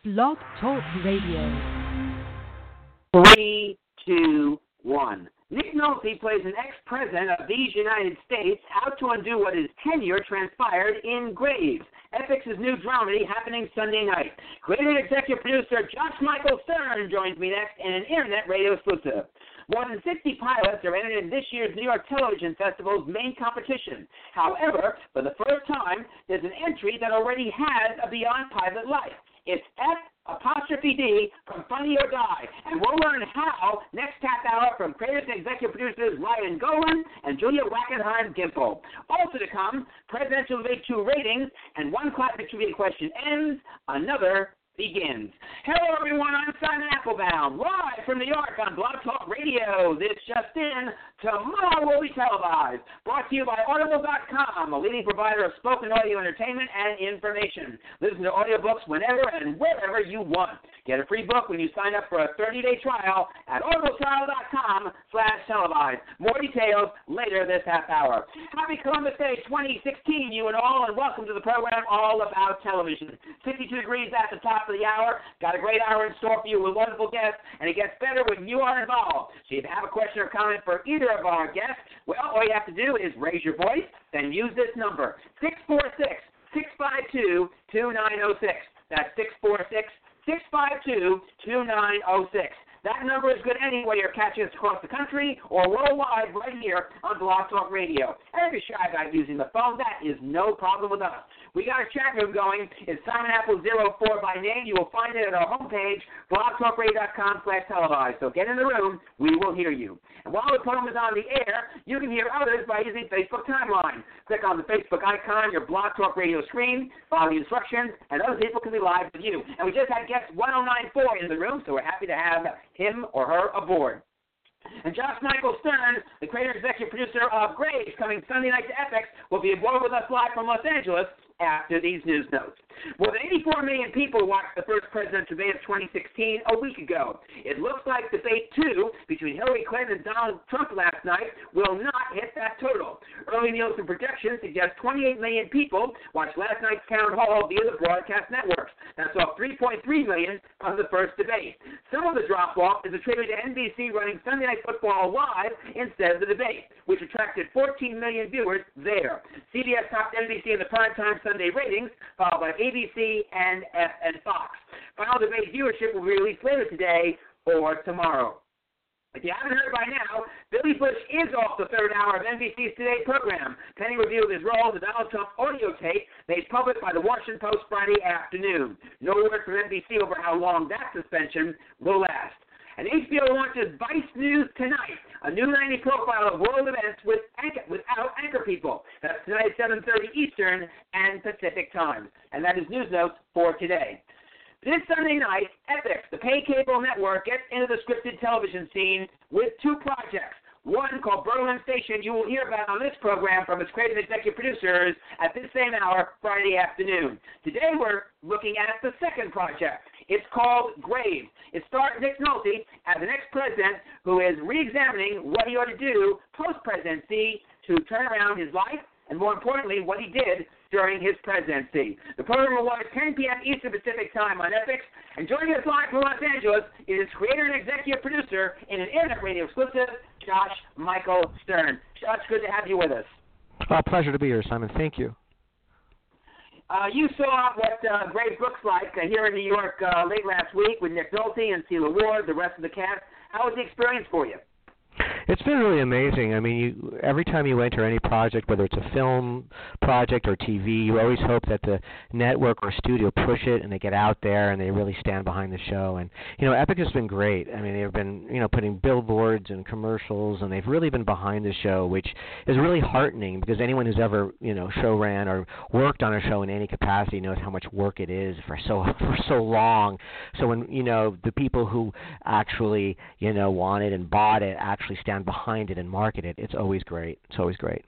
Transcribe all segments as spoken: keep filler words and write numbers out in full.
Blog Talk Radio. Three, two, one. Nick Nolte plays an ex-president of these United States out to undo what his tenure transpired in Graves, Epix' new dramedy happening Sunday night. Creator and executive producer Josh Michael Stern joins me next in an internet radio exclusive. More than sixty pilots are entered in this year's New York Television Festival's main competition. However, for the first time, there's an entry that already has a Beyond Pilot life. It's F apostrophe D from Funny or Die, and we'll learn how next half hour from creators and executive producers Ryan Golan and Julia Wackenheim Gimple. Also to come, Presidential Debate two ratings, and one classic trivia question ends, another begins. Hello, everyone. I'm Simon Applebaum, live from New York on Blog Talk Radio. This just in, tomorrow will be televised. Brought to you by Audible dot com, a leading provider of spoken audio entertainment and information. Listen to audiobooks whenever and wherever you want. Get a free book when you sign up for a thirty-day trial at audible trial dot com slash televised. More details later this half hour. Happy Columbus Day twenty sixteen, you and all, and welcome to the program All About Television. fifty-two degrees at the top of the hour. Got a great hour in store for you with wonderful guests, and it gets better when you are involved. So if you have a question or comment for either of our guests, well, all you have to do is raise your voice, then use this number, six four six, six five two, two nine zero six. That's six four six, six five two, two nine zero six. That number is good anywhere you're catching us across the country or worldwide right here on Blog Talk Radio. And if you're shy about using the phone, that is no problem with us. We got a chat room going. It's Simon Apple zero four by name. You will find it at our homepage, blog talk radio dot com slash televised. So get in the room. We will hear you. And while the program is on the air, you can hear others by using Facebook Timeline. Click on the Facebook icon, your Blog Talk Radio screen, follow the instructions, and other people can be live with you. And we just had guest one oh nine four in the room, so we're happy to have him or her aboard. And Josh Michael Stern, the creator and executive producer of Graves, coming Sunday night to Epix, will be aboard with us live from Los Angeles after these news notes. More than eighty-four million people watched the first presidential debate of twenty sixteen a week ago. It looks like debate two between Hillary Clinton and Donald Trump last night will not hit that total. Early Nielsen projections suggest twenty-eight million people watched last night's town hall via the broadcast networks. That's off three point three million from the first debate. Some of the drop-off is attributed to N B C running Sunday Night Football live instead of the debate, which attracted fourteen million viewers there. C B S topped N B C in the primetime Sunday ratings, followed by A B C and F and Fox. Final debate viewership will be released later today or tomorrow. If you haven't heard by now, Billy Bush is off the third hour of N B C's Today program. Pending review of his role as the Donald Trump audio tape made public by the Washington Post Friday afternoon. No word from N B C over how long that suspension will last. And H B O launches Vice News Tonight, a new nightly profile of world events with anchor, without anchor people. That's tonight at seven thirty Eastern and Pacific time. And that is news notes for today. This Sunday night, Epix, the pay cable network, gets into the scripted television scene with two projects. One called Berlin Station you will hear about on this program from its creative executive producers at this same hour Friday afternoon. Today we're looking at the second project. It's called Graves. It stars Nick Nolte as an ex-president who is re-examining what he ought to do post-presidency to turn around his life and, more importantly, what he did during his presidency. The program will watch ten p.m. Eastern Pacific Time on Epix. And joining us live from Los Angeles is creator and executive producer in an internet radio exclusive, Josh Michael Stern. Josh, good to have you with us. Oh, pleasure to be here, Simon. Thank you. Uh, you saw what uh, Graves looks like uh, here in New York uh, late last week with Nick Nolte and Sela Ward, the rest of the cast. How was the experience for you? It's been really amazing. I mean, you, every time you enter any project, whether it's a film project or T V, you always hope that the network or studio push it and they get out there and they really stand behind the show. And, you know, Epix has been great. I mean, they've been, you know, putting billboards and commercials, and they've really been behind the show, which is really heartening because anyone who's ever, you know, show ran or worked on a show in any capacity knows how much work it is for so for so long. So when, you know, the people who actually, you know, want it and bought it actually stand behind it and market it, it's always great. It's always great.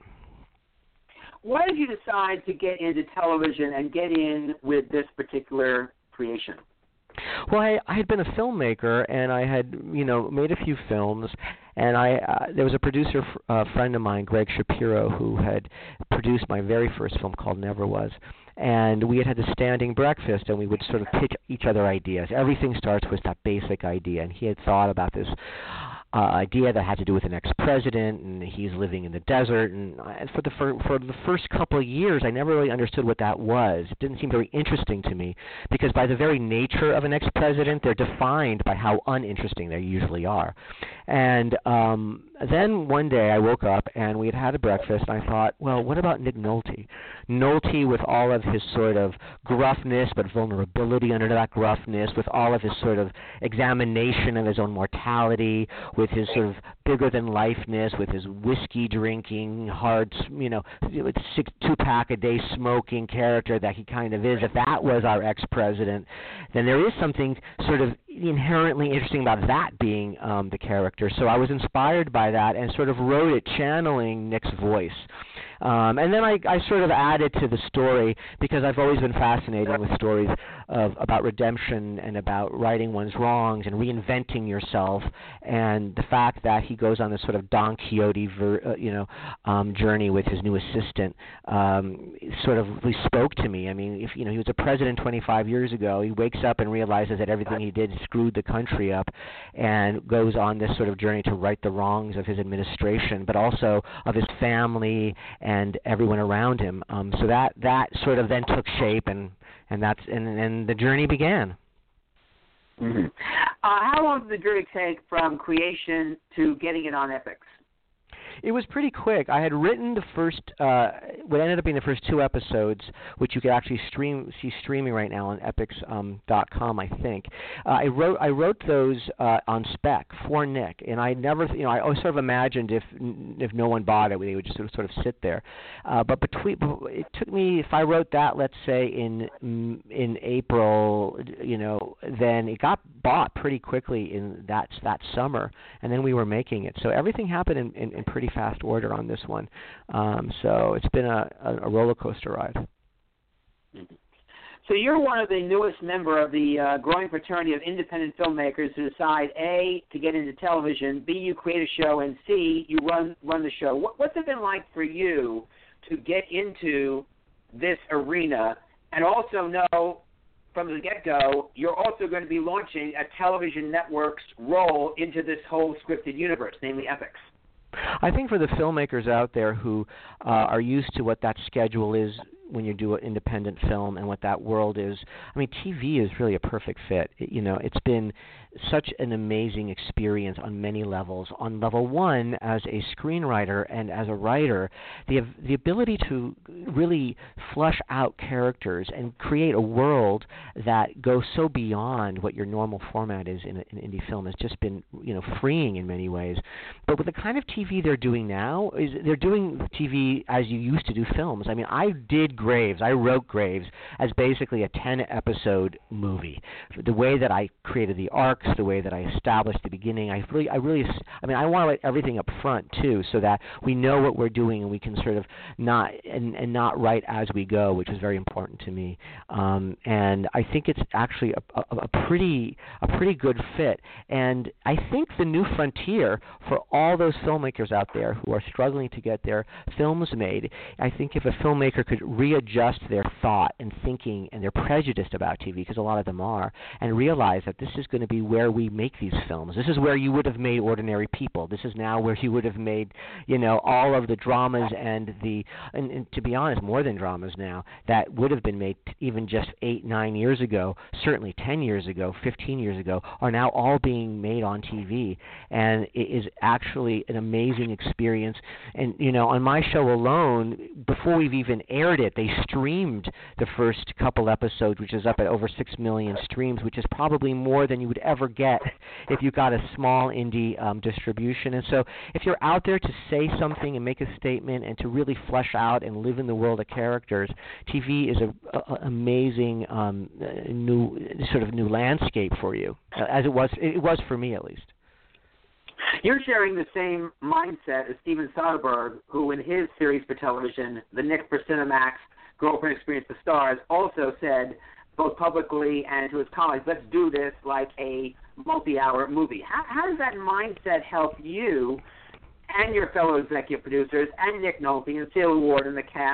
Why did you decide to get into television and get in with this particular creation? Well, I, I had been a filmmaker, and I had, you know, made a few films, and I uh, there was a producer uh, friend of mine, Greg Shapiro, who had produced my very first film called Never Was. and we had had a standing breakfast, and we would sort of pitch each other ideas. Everything starts with that basic idea, and he had thought about this Uh, idea that had to do with an ex-president, and he's living in the desert. And, and for the for, for the first couple of years, I never really understood what that was. It didn't seem very interesting to me, because by the very nature of an ex-president, they're defined by how uninteresting they usually are. And um, then one day I woke up, and we had had a breakfast, and I thought, well, what about Nick Nolte? Nolte, with all of his sort of gruffness, but vulnerability under that gruffness, with all of his sort of examination of his own mortality, with his sort of bigger-than-lifeness, with his whiskey-drinking, hard, you know, six, two-pack-a-day smoking character that he kind of is. If that was our ex-president, then there is something sort of inherently interesting about that being um, the character. So I was inspired by that and sort of wrote it channeling Nick's voice. Um, and then I, I sort of added to the story, because I've always been fascinated with stories of about redemption and about righting one's wrongs and reinventing yourself. And the fact that he goes on this sort of Don Quixote, ver, uh, you know, um, journey with his new assistant, um, sort of really spoke to me. I mean, if you know, he was a president twenty-five years ago. He wakes up and realizes that everything he did screwed the country up, and goes on this sort of journey to right the wrongs of his administration, but also of his family and everyone around him. Um, so that that sort of then took shape, and and that's and, and the journey began. Mm-hmm. Uh, how long did the journey take from creation to getting it on Epix? It was pretty quick. I had written the first, uh, what ended up being the first two episodes, which you could actually stream, see streaming right now on epix dot com, um, I think. Uh, I wrote, I wrote those uh, on spec for Nick, and I never, you know, I always sort of imagined if if no one bought it, they would just sort of, sort of sit there. Uh, but between, it took me, if I wrote that, let's say in in April, you know, then it got bought pretty quickly in that that summer, and then we were making it. So everything happened in, in, in pretty fast order on this one. Um, so it's been a, a roller coaster ride. So you're one of the newest member of the uh, growing fraternity of independent filmmakers who decide, A, to get into television, B, you create a show, and C, you run run the show. What, what's it been like for you to get into this arena and also know from the get-go you're also going to be launching a television network's role into this whole scripted universe, namely Epix? I think for the filmmakers out there who uh, are used to what that schedule is when you do an independent film and what that world is, I mean, T V is really a perfect fit. It, you know, it's been such an amazing experience on many levels. On level one, as a screenwriter and as a writer, the the ability to really flush out characters and create a world that goes so beyond what your normal format is in an indie film has just been, you know, freeing in many ways. But with the kind of T V they're doing now, is they're doing T V as you used to do films. I mean, I did Graves. I wrote Graves as basically a ten-episode movie. The way that I created the arcs, the way that I established the beginning, I really, I really, I mean, I want to write everything up front too, so that we know what we're doing and we can sort of not and, and not write as we go, which is very important to me. Um, and I think it's actually a, a, a pretty, a pretty good fit. And I think the new frontier for all those filmmakers out there who are struggling to get their films made, I think if a filmmaker could readjust their thought and thinking and their prejudice about T V, because a lot of them are, and realize that this is going to be where we make these films. This is where you would have made Ordinary People. This is now where you would have made, you know, all of the dramas and the, and, and to be honest, more than dramas now, that would have been made even just eight, nine years ago, certainly ten years ago, fifteen years ago, are now all being made on T V. And it is actually an amazing experience. And, you know, on my show alone, before we've even aired it, they streamed the first couple episodes, which is up at over six million streams, which is probably more than you would ever get if you got a small indie um, distribution. And so if you're out there to say something and make a statement and to really flesh out and live in the world of characters, T V is an amazing um, new sort of new landscape for you, uh, as it was it was for me at least. You're sharing the same mindset as Steven Soderbergh, who in his series for television, The Nick for Cinemax, Girlfriend Experience for Stars, also said, both publicly and to his colleagues, let's do this like a multi-hour movie. How, how does that mindset help you and your fellow executive producers and Nick Nolte and Celia Ward and the cast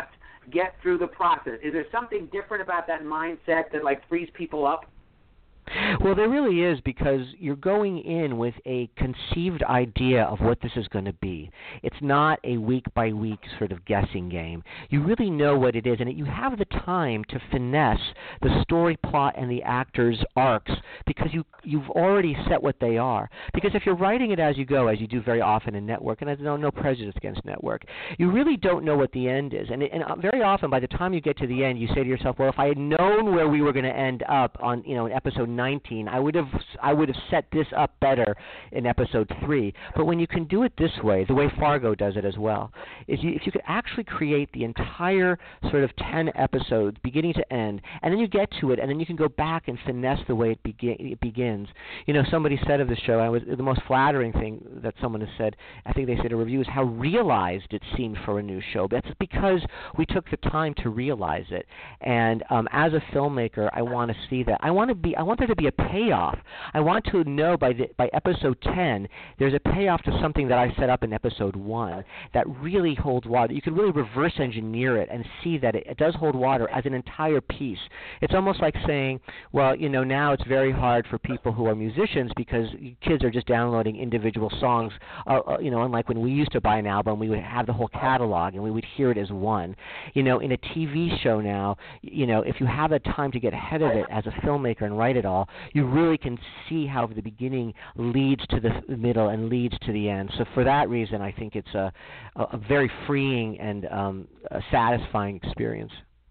get through the process? Is there something different about that mindset that, like, frees people up? Well, there really is, because you're going in with a conceived idea of what this is going to be. It's not a week-by-week sort of guessing game. You really know what it is, and you have the time to finesse the story plot and the actors' arcs because you, you've already set what they are. Because if you're writing it as you go, as you do very often in network, and I know no prejudice against network, you really don't know what the end is. And, and very often, by the time you get to the end, you say to yourself, well, if I had known where we were going to end up on, you know, in episode nineteen, I would have I would have set this up better in episode three. But when you can do it this way, the way Fargo does it as well, is you, if you could actually create the entire sort of ten episodes, beginning to end, and then you get to it, and then you can go back and finesse the way it, begin, it begins. You know, somebody said of the show, I was the most flattering thing that someone has said, I think they said a review, is how realized it seemed for a new show. That's because we took the time to realize it. And um, as a filmmaker, I want to see that. I want to be. I want there to be a payoff. I want to know by the, by episode ten, there's a payoff to something that I set up in episode one that really holds water. You could really reverse engineer it and see that it, it does hold water as an entire piece. It's almost like saying, well, you know, now it's very hard for people who are musicians because kids are just downloading individual songs. Uh, uh, you know, unlike when we used to buy an album, we would have the whole catalog and we would hear it as one. You know, in a T V show now, you know, if you have the time to get ahead of it as a filmmaker and write it all, you really can see how the beginning leads to the middle and leads to the end. So for that reason, I think it's a, a very freeing and um, a satisfying experience.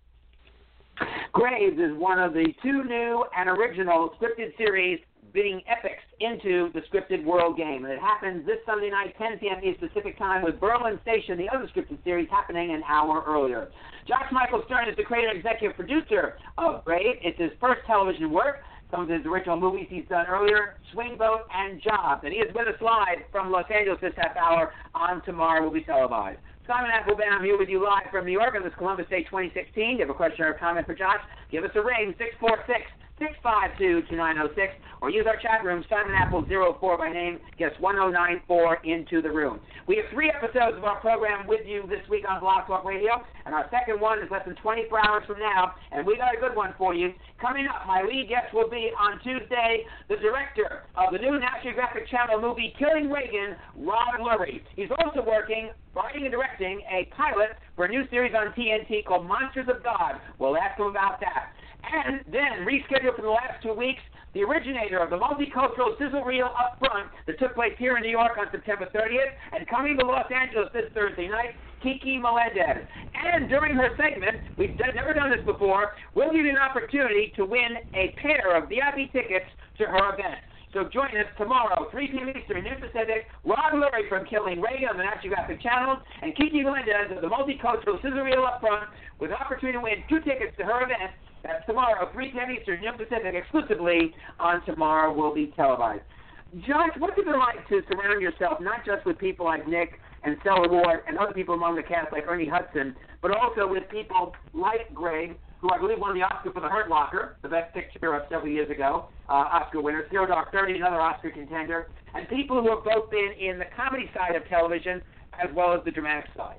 Graves is one of the two new and original scripted series being epics into the scripted world game. And it happens this Sunday night, ten p.m. East Pacific Time, with Berlin Station, the other scripted series, happening an hour earlier. Josh Michael Stern is the creator and executive producer of Graves. It's his first television work. Some of his original movies he's done earlier, Swing Vote and Jobs. And he is with us live from Los Angeles this half hour on Tomorrow Will Be Televised. Simon Applebaum here with you live from New York on this Columbus Day twenty sixteen. If you have a question or a comment for Josh, give us a ring, six four six, six five two, two nine zero six, or use our chat room, Simon Apple zero four by name, gets one oh nine four into the room. We have three episodes of our program with you this week on Blog Talk Radio, and our second one is less than twenty-four hours from now, and we got a good one for you. Coming up, my lead guest will be on Tuesday, the director of the new National Geographic Channel movie Killing Reagan, Rod Lurie. He's also working, writing and directing a pilot for a new series on T N T called Monsters of God. We'll ask him about that. And then, rescheduled for the last two weeks, the originator of the multicultural sizzle reel Up Front that took place here in New York on September thirtieth, and coming to Los Angeles this Thursday night, Kiki Melendez. And during her segment, we've done, never done this before, we'll give you an opportunity to win a pair of V I P tickets to her event. So join us tomorrow, three p.m. Eastern, noon Pacific, Rod Lurie from Killing Reagan on the National Geographic Channel, and Kiki Melendez of the multicultural sizzle reel Up Front, with an opportunity to win two tickets to her event. That's tomorrow, three p.m. Eastern, noon Pacific, exclusively on Tomorrow Will Be Televised. Josh, what's it been like to surround yourself not just with people like Nick and Stella Ward and other people among the cast like Ernie Hudson, but also with people like Greg, who I believe won the Oscar for The Hurt Locker, the best picture of several years ago, uh, Oscar winner, Zero Dark Thirty, another Oscar contender, and people who have both been in the comedy side of television as well as the dramatic side.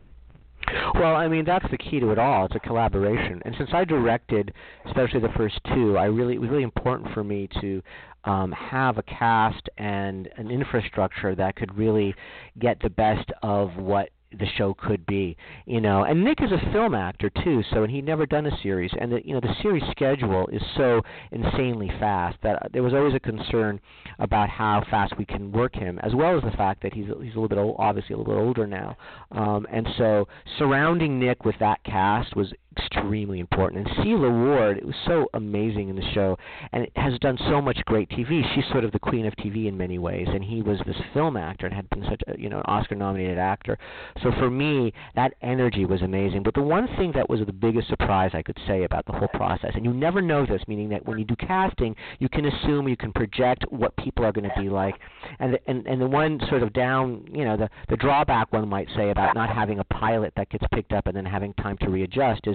Well, I mean, that's the key to it all. It's a collaboration. And since I directed, especially the first two, I really it was really important for me to um, have a cast and an infrastructure that could really get the best of what the show could be, you know. And Nick is a film actor too, so and he'd never done a series, and the, you know, the series schedule is so insanely fast that there was always a concern about how fast we can work him, as well as the fact that he's he's a little bit old, obviously a little bit older now, um, and so surrounding Nick with that cast was extremely important. And Celia Ward, it was so amazing in the show, and it has done so much great T V. She's sort of the queen of T V in many ways, and he was this film actor and had been such a, you know, an Oscar-nominated actor. So for me, that energy was amazing. But the one thing that was the biggest surprise I could say about the whole process, and you never know this, meaning that when you do casting, you can assume, you can project what people are going to be like. And the, and, and the one sort of down, you know, the, the drawback one might say about not having a pilot that gets picked up and then having time to readjust is that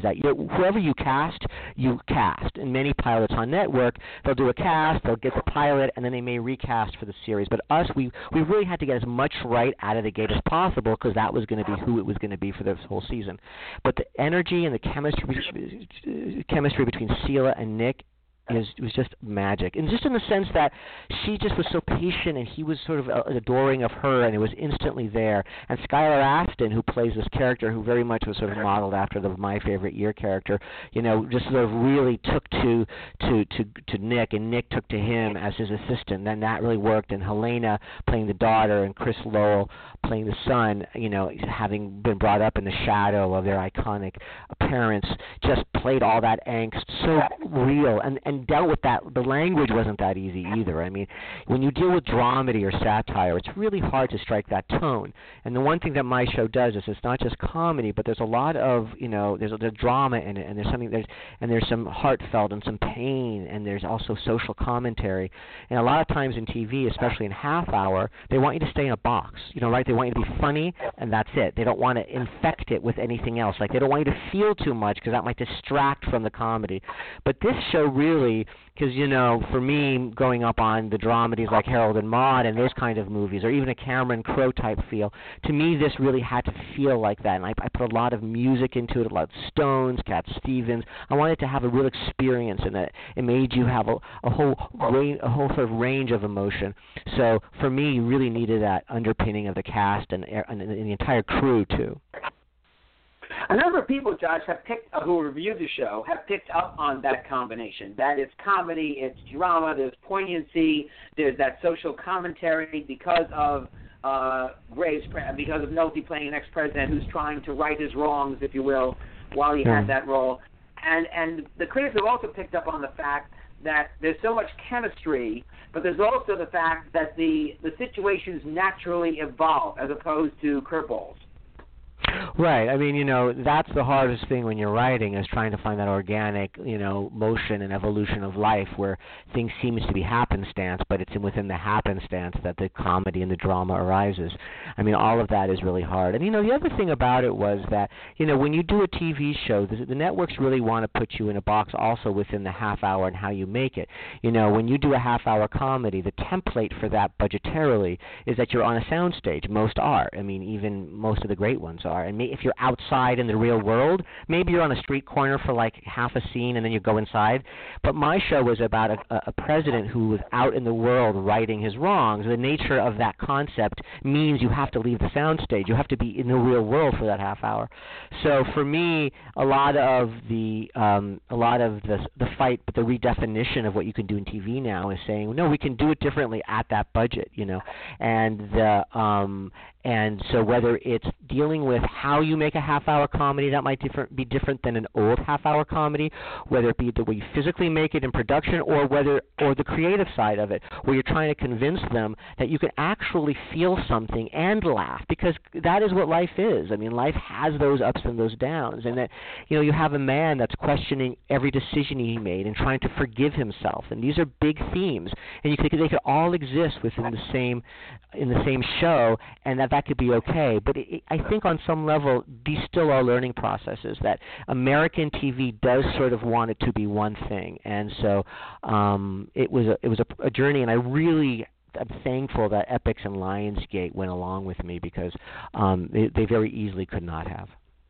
that. You know, whoever you cast, you cast. In many pilots on network, they'll do a cast, they'll get the pilot, and then they may recast for the series. But us, we we really had to get as much right out of the gate as possible because that was going to be who it was going to be for this whole season. But the energy and the chemistry chemistry between Sela and Nick is was just magic, and just in the sense that she just was so patient, and he was sort of adoring of her, and it was instantly there. And Skylar Astin, who plays this character, who very much was sort of modeled after the My Favorite Year character, you know, just sort of really took to to to to Nick, and Nick took to him as his assistant. And that really worked. And Helena playing the daughter, and Chris Lowell playing the son, you know, having been brought up in the shadow of their iconic parents, just played all that angst so real, and and dealt with that. The language wasn't that easy either. I mean, when you deal with dramedy or satire, it's really hard to strike that tone. And the one thing that my show does is it's not just comedy, but there's a lot of, you know, there's a drama in it, and there's something there's and there's some heartfelt and some pain, and there's also social commentary. And a lot of times in T V, especially in half hour, they want you to stay in a box, you know, right? They want you to be funny, and that's it. They don't want to infect it with anything else. Like, they don't want you to feel too much because that might distract from the comedy. But this show really, because, you know, for me, going up on the dramedies like Harold and Maude and those kind of movies, or even a Cameron Crowe type feel, to me this really had to feel like that. And I, I put a lot of music into it, a lot of Stones, Cat Stevens. I wanted to have a real experience in it. It made you have a, a whole range, a whole sort of range of emotion. So for me, you really needed that underpinning of the cast and, and, and the entire crew too. A number of people, Josh, have picked uh, who reviewed the show have picked up on that combination. That it's comedy, it's drama, there's poignancy, there's that social commentary because of uh, Graves, because of Nolte playing an ex-president who's trying to right his wrongs, if you will, while he yeah. had that role. And and the critics have also picked up on the fact that there's so much chemistry, but there's also the fact that the, the situations naturally evolve as opposed to curveballs. Right. I mean, you know, that's the hardest thing when you're writing, is trying to find that organic, you know, motion and evolution of life where things seems to be happenstance, but it's within the happenstance that the comedy and the drama arises. I mean, all of that is really hard. And, you know, the other thing about it was that, you know, when you do a T V show, the, the networks really want to put you in a box also within the half hour and how you make it. You know, when you do a half hour comedy, the template for that budgetarily is that you're on a soundstage. Most are. I mean, even most of the great ones are. And if you're outside in the real world, maybe you're on a street corner for like half a scene and then you go inside. But my show was about a, a president who was out in the world righting his wrongs. The nature of that concept means you have to leave the soundstage. You have to be in the real world for that half hour. So for me, a lot of the um, a lot of the the fight, but the redefinition of what you can do in T V now is saying, no, we can do it differently at that budget, you know, and the um, and so whether it's dealing with how you make a half-hour comedy that might different, be different than an old half-hour comedy, whether it be the way you physically make it in production, or whether or the creative side of it, where you're trying to convince them that you can actually feel something and laugh, because that is what life is. I mean, life has those ups and those downs, and that, you know, you have a man that's questioning every decision he made and trying to forgive himself, and these are big themes, and you could, they could all exist within the same in the same show, and that that could be okay. But it, I think on some level, these still are learning processes, that American T V does sort of want it to be one thing. And so um, it was a, it was a, a journey, and I really I'm thankful that Epix and Lionsgate went along with me, because um, they, they very easily could not have.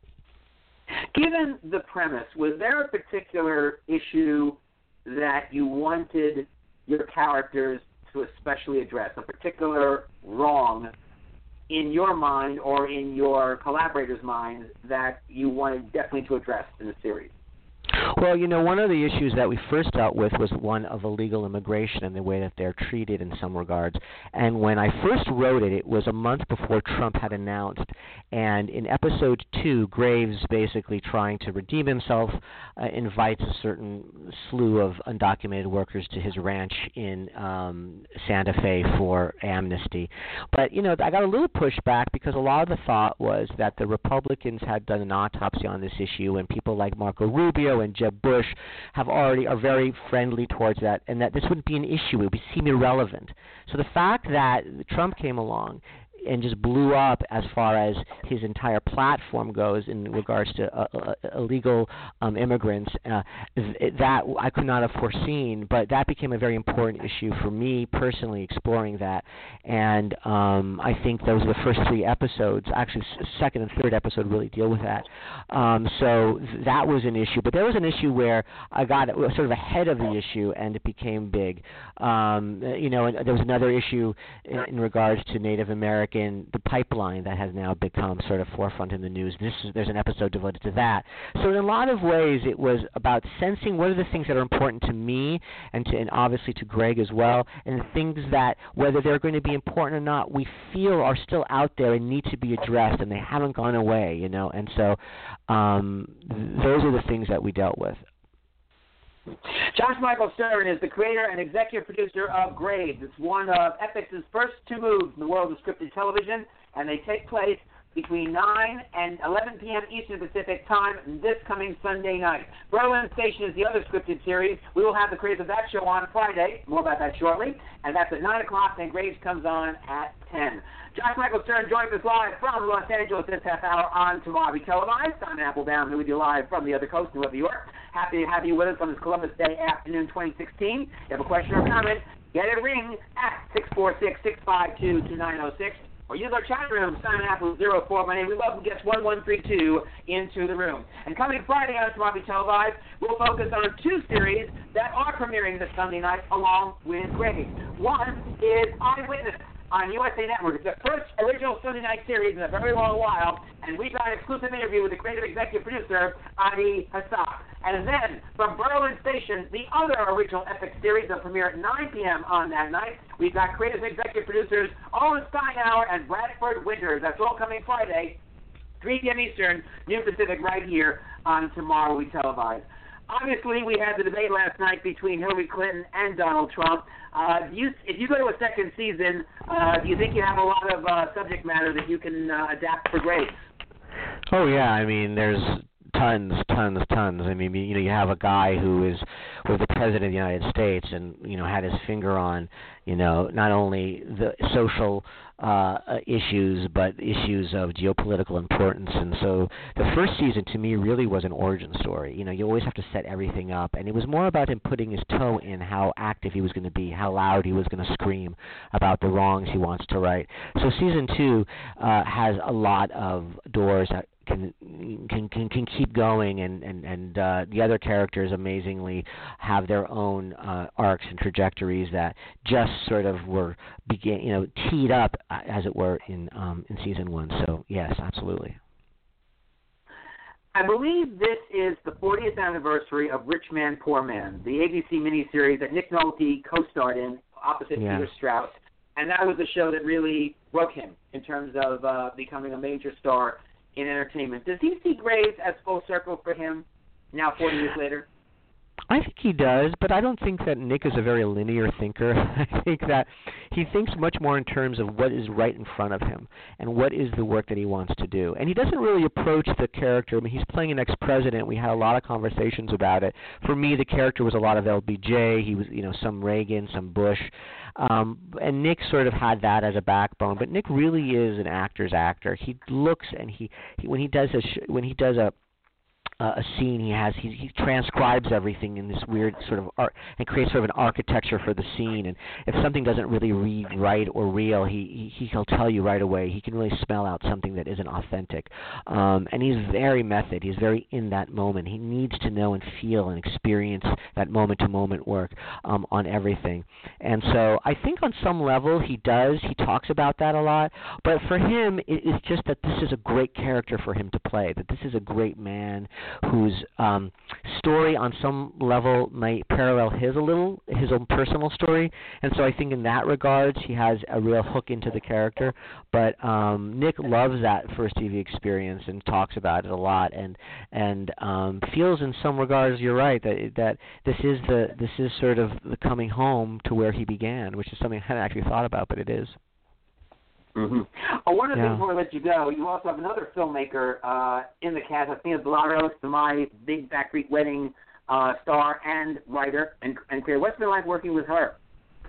Given the premise, was there a particular issue that you wanted your characters to especially address, a particular wrong in your mind or in your collaborators' mind that you wanted definitely to address in the series? Well, you know, one of the issues that we first dealt with was one of illegal immigration and the way that they're treated in some regards. And when I first wrote it, it was a month before Trump had announced. And in episode two, Graves, basically trying to redeem himself, uh, invites a certain slew of undocumented workers to his ranch in um, Santa Fe for amnesty. But, you know, I got a little pushback because a lot of the thought was that the Republicans had done an autopsy on this issue, and people like Marco Rubio and Jeb Bush have already are very friendly towards that, and that this wouldn't be an issue. It would seem irrelevant. So the fact that Trump came along, and just blew up as far as his entire platform goes in regards to uh, uh, illegal um, immigrants. Uh, that I could not have foreseen, but that became a very important issue for me personally, exploring that. And um, I think those were the first three episodes. Actually, second and third episode really deal with that. Um, so th- that was an issue. But there was an issue where I got sort of ahead of the issue, and it became big. Um, you know, and there was another issue in, in regards to Native American, the pipeline that has now become sort of forefront in the news. This is, there's an episode devoted to that. So in a lot of ways, it was about sensing what are the things that are important to me, and to, and obviously to Greg as well, and the things that, whether they're going to be important or not, we feel are still out there and need to be addressed, and they haven't gone away, you know. And so um, those are the things that we dealt with. Josh Michael Stern is the creator and executive producer of Graves. It's one of Epix's first two moves in the world of scripted television, and they take place between nine and eleven p.m. Eastern Pacific Time this coming Sunday night. Berlin Station is the other scripted series. We will have the creators of that show on Friday. More about that shortly. And that's at nine o'clock, and Graves comes on at ten. Josh Michael Stern joins us live from Los Angeles this half hour on Tomorrow Televised. I'm Applebaum, here with you live from the other coast, New York. Happy to have you with us on this Columbus Day afternoon twenty sixteen. If you have a question or comment, get a ring at six four six, six five two, two nine zero six. Or use our chat room, sign up with zero four one eight. We love to get one one three two into the room. And coming Friday on Tomorrow Televised, we'll focus on two series that are premiering this Sunday night along with Graves. One is Eyewitness on U S A Network. It's the first original Sunday night series in a very long while, and we've got an exclusive interview with the creative executive producer, Adi Hassaq. And then, from Berlin Station, the other original Epic series will premiere at nine p.m. on that night. We've got creative executive producers Owen Steinauer and Bradford Winters. That's all coming Friday, three p.m. Eastern, noon Pacific, right here on Tomorrow We Televise. Obviously, we had the debate last night between Hillary Clinton and Donald Trump. Uh, do you, if you go to a second season, uh, do you think you have a lot of uh, subject matter that you can uh, adapt for Graves? Oh, yeah. I mean, there's tons, tons, tons. I mean, you know, you have a guy who is was the president of the United States, and you know, had his finger on, you know, not only the social uh, issues, but issues of geopolitical importance. And so, the first season to me really was an origin story. You know, you always have to set everything up, and it was more about him putting his toe in, how active he was going to be, how loud he was going to scream about the wrongs he wants to right. So, season two uh, has a lot of doors that Can, can can can keep going, and and and uh, the other characters amazingly have their own uh, arcs and trajectories that just sort of were begin you know teed up, as it were, in um, in season one. So yes, absolutely. I believe this is the fortieth anniversary of Rich Man, Poor Man, the A B C miniseries that Nick Nolte co-starred in opposite yeah. Peter Strauss, and that was the show that really broke him in terms of uh, becoming a major star in entertainment. Does he see Graves as full circle for him now forty years later? I think he does, but I don't think that Nick is a very linear thinker. I think that he thinks much more in terms of what is right in front of him and what is the work that he wants to do. And he doesn't really approach the character. I mean, he's playing an ex-president. We had a lot of conversations about it. For me, the character was a lot of L B J. He was, you know, some Reagan, some Bush. Um, and Nick sort of had that as a backbone. But Nick really is an actor's actor. He looks and he, he when he does a sh- when he does a Uh, a scene he has, he, he transcribes everything in this weird sort of art and creates sort of an architecture for the scene. And if something doesn't really read right or real, he, he he'll tell you right away. He can really smell out something that isn't authentic. Um, and he's very method. He's very in that moment. He needs to know and feel and experience that moment-to-moment work um, on everything. And so I think on some level he does. He talks about that a lot. But for him, it is just that this is a great character for him to play, that this is a great man whose um, story on some level might parallel his a little, his own personal story. And so I think in that regards he has a real hook into the character. But um, Nick loves that first T V experience and talks about it a lot, and and um, feels in some regards, you're right, that that this is the this is sort of the coming home to where he began, which is something I hadn't actually thought about, but it is. Mm-hmm. Oh, one of the yeah. things before I let you go, you also have another filmmaker uh, in the cast, Athena Blaros, my Big Back Creek Wedding uh, star and writer and, and creator. What's it been like working with her?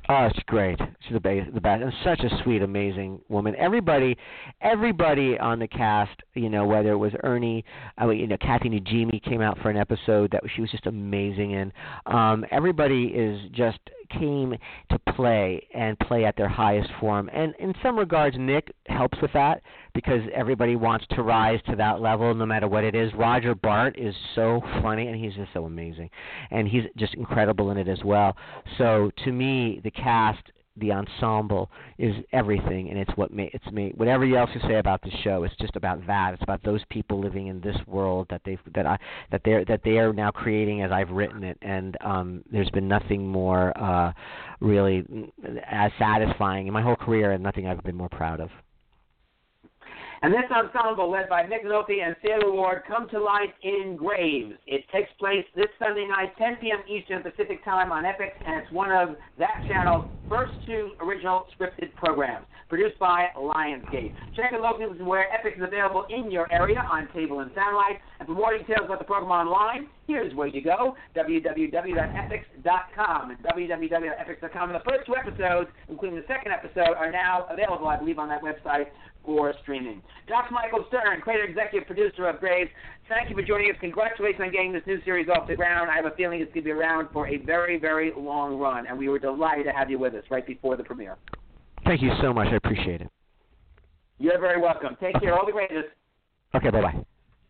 Oh, it's great. She's the best. The best. And such a sweet, amazing woman. Everybody, everybody on the cast, you know, whether it was Ernie, I mean, you know, Kathy Najimy came out for an episode that she was just amazing in. Um, everybody is just came to play and play at their highest form. And in some regards, Nick helps with that because everybody wants to rise to that level no matter what it is. Roger Bart is so funny, and he's just so amazing. And he's just incredible in it as well. So to me, the cast, the ensemble is everything, and it's what ma- it's me. Whatever else you say about the show, it's just about that. It's about those people living in this world that they that I that they that they are now creating as I've written it, and um, there's been nothing more uh, really as satisfying in my whole career, and nothing I've been more proud of. And this ensemble, led by Nick Nolte and Sailor Ward, come to life in Graves. It takes place this Sunday night, ten p.m. Eastern Pacific Time on Epix, and it's one of that channel's first two original scripted programs, produced by Lionsgate. Check the locals where Epix is available in your area on cable and satellite. And for more details about the program online, here's where you go, w w w dot epix dot com. And w w w dot epix dot com. And the first two episodes, including the second episode, are now available, I believe, on that website for streaming. Doctor Michael Stern, creator, executive producer of Graves, thank you for joining us. Congratulations on getting this new series off the ground. I have a feeling it's going to be around for a very, very long run, and we were delighted to have you with us right before the premiere. Thank you so much. I appreciate it. You're very welcome. Take care. All the greatest. Okay, bye-bye.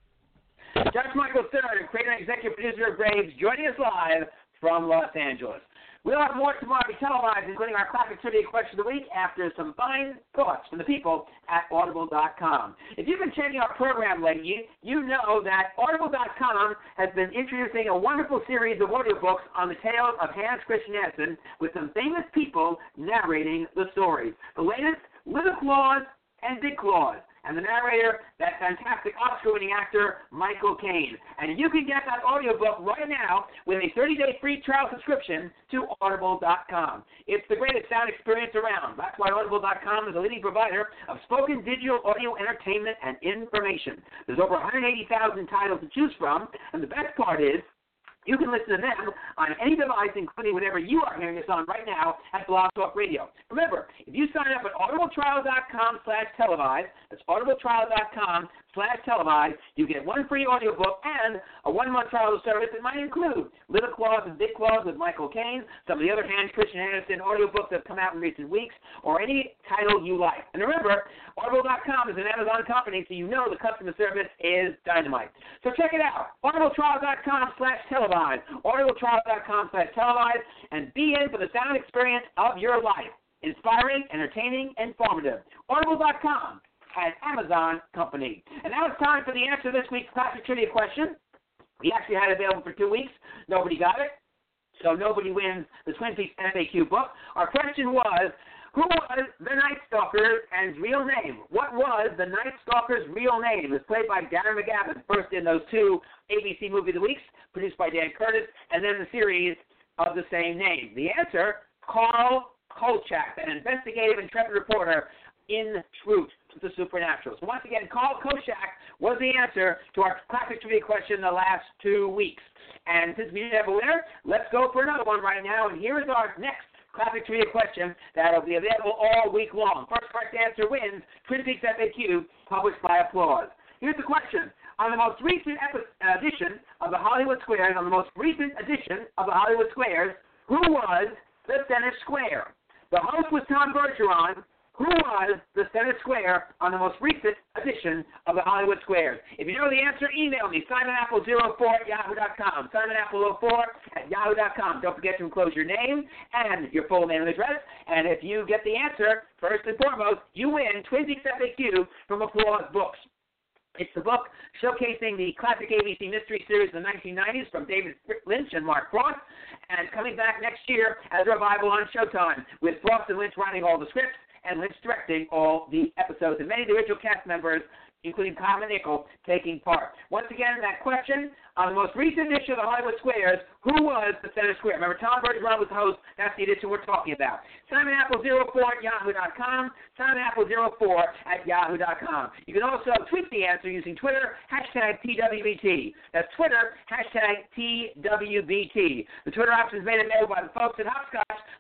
Doctor Michael Stern, creator and executive producer of Graves, joining us live from Los Angeles. We'll have more tomorrow to be televised, including our classic trivia question of the week, after some fine thoughts from the people at audible dot com. If you've been checking our program lately, you know that audible dot com has been introducing a wonderful series of audiobooks on the tales of Hans Christian Andersen, with some famous people narrating the stories. The latest, Little Claus and Big Claus. And the narrator, that fantastic Oscar-winning actor, Michael Caine. And you can get that audiobook right now with a thirty-day free trial subscription to audible dot com. It's the greatest sound experience around. That's why audible dot com is a leading provider of spoken digital audio entertainment and information. There's over one hundred eighty thousand titles to choose from, and the best part is, you can listen to them on any device, including whatever you are hearing us on right now at Blog Talk Radio. Remember, if you sign up at audible trial dot com slash televised, that's audible trial dot com slash televised, you get one free audiobook and a one-month trial of service that might include Little Claus and Big Claus with Michael Caine, some of the other Hans Christian Andersen audiobooks that have come out in recent weeks, or any title you like. And remember, audible dot com is an Amazon company, so you know the customer service is dynamite. So check it out, audible trial dot com slash televised. audible trial dot com slash televised, and be in for the sound experience of your life. Inspiring, entertaining, informative. audible dot com, an Amazon company. And now it's time for the answer to this week's classic trivia question. We actually had it available for two weeks. Nobody got it, so nobody wins the Twin Peaks F A Q book. Our question was, who was the Night Stalker's real name? What was the Night Stalker's real name? It was played by Darren McGavin, first in those two A B C Movie of the Weeks, produced by Dan Curtis, and then the series of the same name. The answer, Carl Kolchak, an investigative intrepid reporter in Truth to the Supernatural. So once again, Carl Kolchak was the answer to our classic trivia question the last two weeks. And since we didn't have a winner, let's go for another one right now. And here is our next classic trivia question that will be available all week long. First correct answer wins Twin Peaks F A Q, published by Applause. Here's the question. On the most recent epi- edition of the Hollywood Squares, on the most recent edition of the Hollywood Squares, who was the Center Square? The host was Tom Bergeron. Who was the Center Square on the most recent edition of the Hollywood Squares? If you know the answer, email me, simon apple zero four at yahoo dot com, simon apple zero four at yahoo dot com. Don't forget to enclose your name and your full name and address. And if you get the answer, first and foremost, you win Twin Peaks F A Q from Applause Books. It's the book showcasing the classic A B C mystery series of the nineteen nineties from David Lynch and Mark Frost, and coming back next year as a revival on Showtime, with Frost and Lynch writing all the scripts and Lynch directing all the episodes, and many of the original cast members, including Tom and Nickel, taking part. Once again, that question, on the most recent edition of the Hollywood Squares, who was the Center Square? Remember, Tom Bergeron was the host. That's the edition we're talking about. simon apple zero four at yahoo dot com, simon apple zero four at yahoo dot com. You can also tweet the answer using Twitter, hashtag T W B T. That's Twitter, hashtag T W B T. The Twitter option is made available by the folks at Hopscotch, the folks at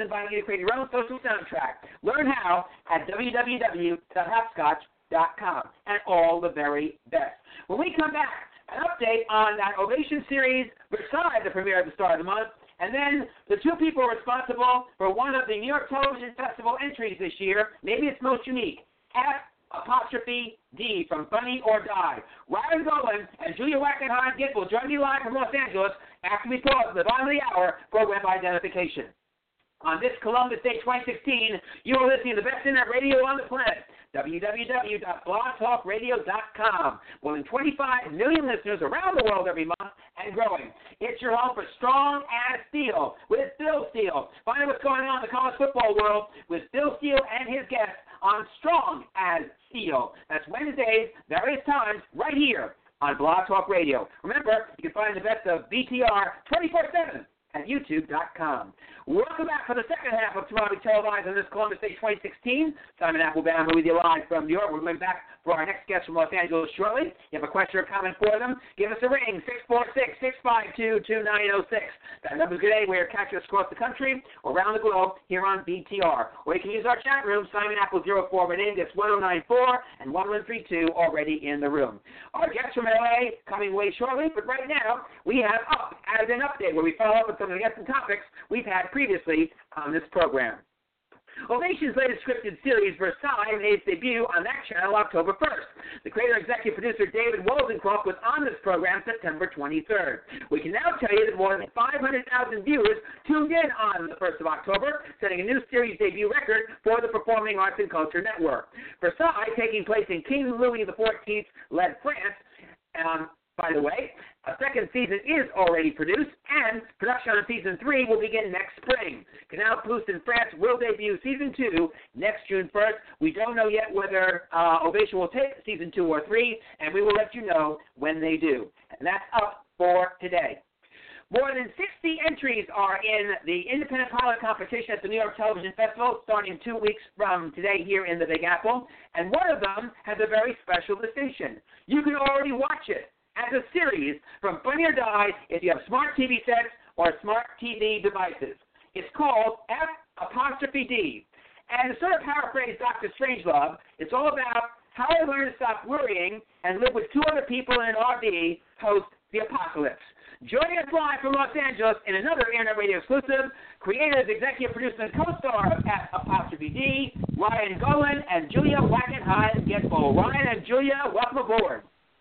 inviting you to create your own social soundtrack. Learn how at w w w dot hopscotch dot com, and all the very best. When we come back, an update on that Ovation series Versailles, the premiere of the Star of the Month, and then the two people responsible for one of the New York Television Festival entries this year, maybe it's most unique, F apostrophe D from Funny or Die. Ryan Golan and Julia Wackenheim will join me live from Los Angeles after we pause the bottom of the hour for web identification. On this Columbus Day twenty sixteen, you are listening to the best internet radio on the planet, w w w dot blog talk radio dot com. More than twenty-five million listeners around the world every month and growing. It's your home for Strong as Steel with Bill Steele. Find out what's going on in the college football world with Bill Steele and his guests on Strong as Steel. That's Wednesdays, various times, right here on Blog Talk Radio. Remember, you can find the best of B T R twenty-four seven at youtube dot com. Welcome back for the second half of Tomorrow We Televised on this Columbus Day twenty sixteen. Simon Applebaum with you live from New York. We're going back for our next guest from Los Angeles shortly. You have a question or comment for them, give us a ring, six four six, six five two, two nine zero six. That number's good anywhere. Catch us across the country or around the globe here on B T R. Or you can use our chat room, Simon Apple zero four one eight, that's one oh nine four, and one one three two already in the room. Our guest from L A coming way shortly, but right now we have Up as an Update, where we follow up with some of the guests and topics we've had previously on this program. Ovation's latest scripted series, Versailles, made its debut on that channel October first. The creator executive producer David Woldencroft was on this program September twenty-third. We can now tell you that more than five hundred thousand viewers tuned in on the first of October, setting a new series debut record for the Performing Arts and Culture Network. Versailles, taking place in King Louis the fourteenth-led France, um, by the way, a second season is already produced, and production on season three will begin next spring. Canal Plus in France will debut season two next June first. We don't know yet whether uh, Ovation will take season two or three, and we will let you know when they do. And that's Up for today. More than sixty entries are in the independent pilot competition at the New York Television Festival, starting two weeks from today here in the Big Apple, and one of them has a very special distinction. You can already watch it as a series from Funny or Die if you have smart T V sets or smart T V devices. It's called F apostrophe D. And to sort of paraphrase Doctor Strangelove, it's all about how I learned to stop worrying and live with two other people in an R V post the apocalypse. Joining us live from Los Angeles in another Internet Radio exclusive, creators, executive producer, and co-star of F apostrophe D, Ryan Golan and Julia Wackenheim-Getbull. Ryan and Julia, welcome aboard.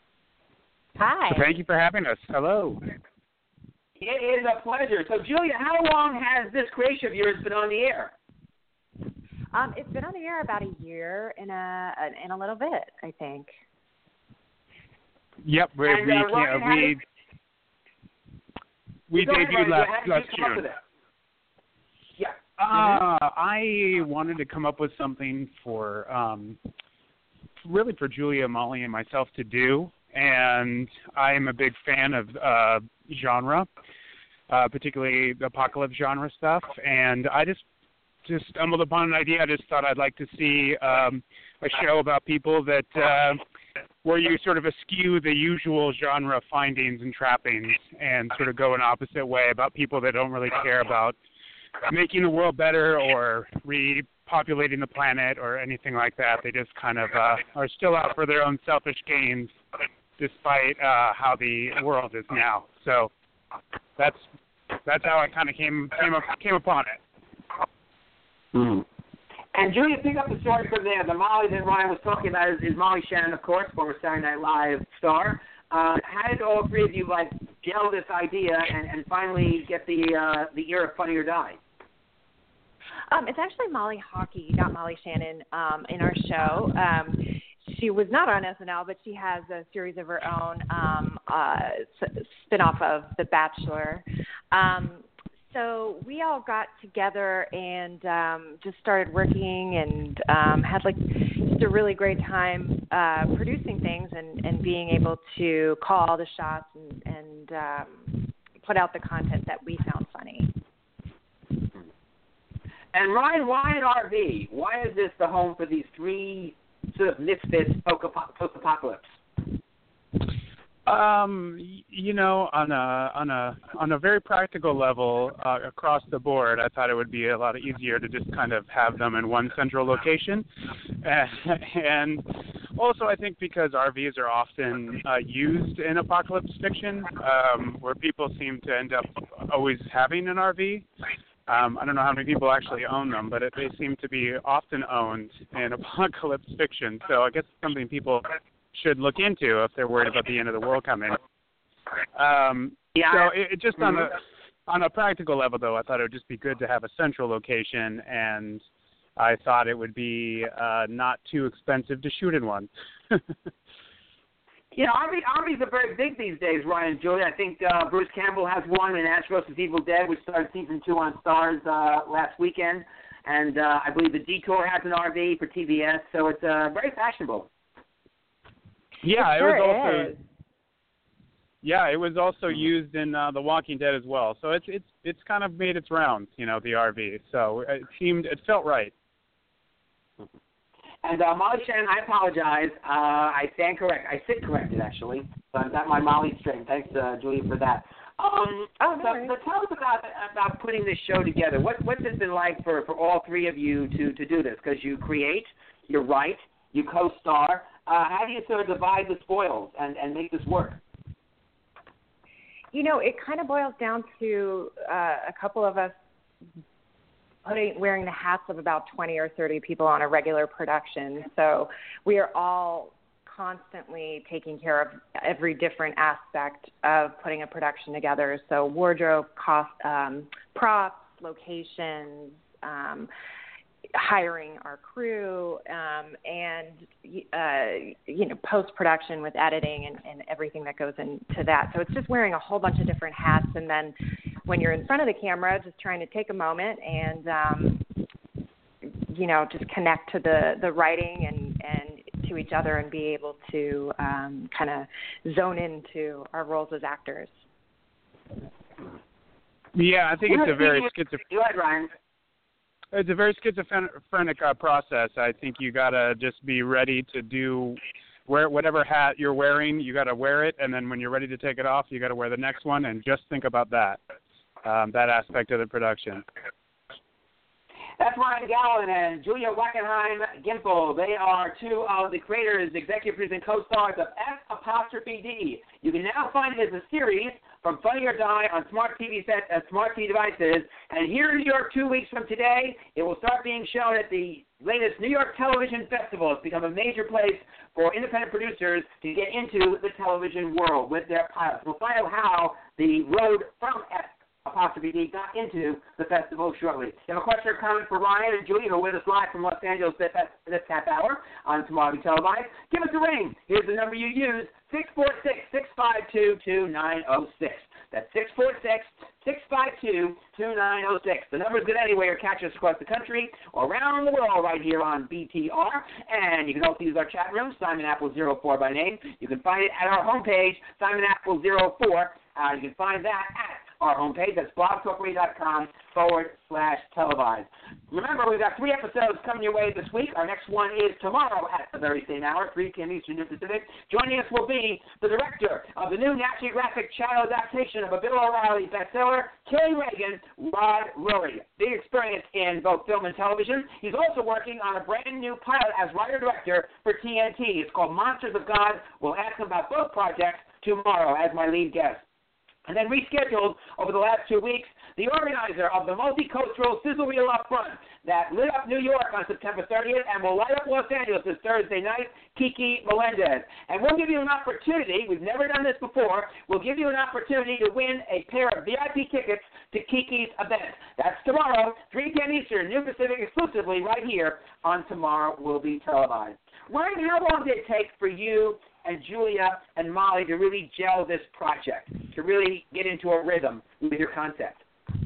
Hi. Thank you for having us. Hello. It is a pleasure. So, Julia, how long has this creation of yours been on the air? Um, it's been on the air about a year and a in a little bit, I think. Yep, we and, we, uh, Ryan, yeah, we, we debuted last, last June. Yeah. Uh, mm-hmm. I wanted to come up with something for um, really for Julia, Molly, and myself to do. And I am a big fan of uh, genre, uh, particularly the apocalypse genre stuff. And I just just stumbled upon an idea. I just thought I'd like to see um, a show about people that uh, where you sort of eschew the usual genre findings and trappings and sort of go an opposite way about people that don't really care about making the world better or repopulating the planet or anything like that. They just kind of uh, are still out for their own selfish gains, despite uh, how the world is now. So that's that's how I kind of came came up came upon it. Mm-hmm. And Julia, pick up the story from there. The Molly that Ryan was talking about is, is Molly Shannon, of course, former Saturday Night Live star. Uh, how did all three of you like gel this idea and, and finally get the uh, the ear of Funny or Die? Um, it's actually Molly Hockey, not Molly Shannon, um, in our show. Um, She was not on S N L, but she has a series of her own um, uh, spin-off of The Bachelor. Um, so we all got together and um, just started working and um, had like just a really great time uh, producing things and, and being able to call all the shots and, and um, put out the content that we found funny. And Ryan, why an R V? Why is this the home for these three sort of misfits post-apocalypse? Um, you know, on a on a on a very practical level, uh, across the board, I thought it would be a lot easier to just kind of have them in one central location, and also I think because R Vs are often uh, used in apocalypse fiction, um, where people seem to end up always having an R V. Um, I don't know how many people actually own them, but it, they seem to be often owned in apocalypse fiction. So I guess it's something people should look into if they're worried about the end of the world coming. Um, yeah. So it, it just on a on a practical level, though, I thought it would just be good to have a central location, and I thought it would be uh, not too expensive to shoot in one. Yeah, R V, R Vs are very big these days, Ryan and Julie. I think uh, Bruce Campbell has one in Ash versus Evil Dead, which started season two on Stars uh, last weekend. And uh, I believe the Detour has an R V for T V S, so it's uh, very fashionable. Yeah, it, it sure was also. Is. Yeah, it was also used in uh, The Walking Dead as well. So it's it's it's kind of made its rounds, you know, the R V. So it seemed it felt right. And uh, Molly Shannon, I apologize. Uh, I stand correct. I sit corrected, actually. So I've got my Molly straight. Thanks, uh, Julia, for that. Um, oh, no so, worries. so tell us about about putting this show together. What what's it been like for, for all three of you to, to do this? Because you create, you write, you co-star. Uh, how do you sort of divide the spoils and, and make this work? You know, it kind of boils down to uh, a couple of us putting wearing the hats of about twenty or thirty people on a regular production. So we are all constantly taking care of every different aspect of putting a production together. So wardrobe, cost, um, props, locations, um, hiring our crew, um, and uh, you know, post-production with editing and, and everything that goes into that. So it's just wearing a whole bunch of different hats, and then when you're in front of the camera, just trying to take a moment and um, you know, just connect to the, the writing and, and to each other and be able to um, kind of zone into our roles as actors. Yeah, I think it's a very schizophrenic. Go ahead, Ryan. It's a very schizophrenic uh, process. I think you gotta just be ready to do wear whatever hat you're wearing. You gotta wear it, and then when you're ready to take it off, you gotta wear the next one, and just think about that, um, that aspect of the production. That's Ryan Gallen and Julia Wackenheim Gimple. They are two of the creators, executive producers, and co-stars of F apostrophe D. You can now find it as a series from Funny or Die on smart T V sets and smart T V devices. And here in New York, two weeks from today, it will start being shown at the latest New York Television Festival. It's become a major place for independent producers to get into the television world with their pilots. We'll find out how the road from F apostrophe D got into the festival shortly. If you have a question or comment for Ryan and Julie, who are with us live from Los Angeles this, this half hour on Tomorrow Be Televised, give us a ring. Here's the number you use, six four six, six five two, two nine zero six. That's six four six, six five two, two nine zero six. The number is good anywhere. Catch us across the country or around the world right here on B T R. And you can also use our chat room, Simon Apple zero four by name. You can find it at our homepage, Simon Apple zero four. Uh, you can find that at our homepage. That's blogtalkradio.com forward slash televised. Remember, we've got three episodes coming your way this week. Our next one is tomorrow at the very same hour, three p.m. Eastern, noon Pacific. Joining us will be the director of the new National Geographic Channel adaptation of a Bill O'Reilly bestseller, Kay Reagan, Rod Rory. Big experience in both film and television. He's also working on a brand new pilot as writer-director for T N T. It's called Monsters of God. We'll ask him about both projects tomorrow as my lead guest. And then rescheduled over the last two weeks, the organizer of the multicultural sizzle reel up front that lit up New York on September thirtieth and will light up Los Angeles this Thursday night, Kiki Melendez. And we'll give you an opportunity, we've never done this before, we'll give you an opportunity to win a pair of V I P tickets to Kiki's event. That's tomorrow, three p.m. Eastern, New Pacific, exclusively right here on Tomorrow Will Be Televised. Ryan, how long did it take for you and Julia and Molly to really gel this project, to really get into a rhythm with your concept?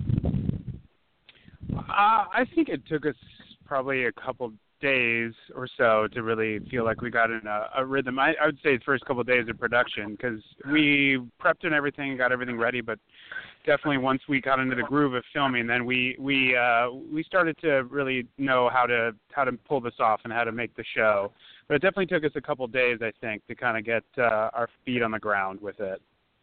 Uh, I think it took us probably a couple days or so to really feel like we got in a, a rhythm. I, I would say the first couple of days of production, because we prepped and everything, got everything ready, but definitely once we got into the groove of filming, then we we uh, we started to really know how to how to pull this off and how to make the show. But it definitely took us a couple days, I think, to kind of get uh, our feet on the ground with it.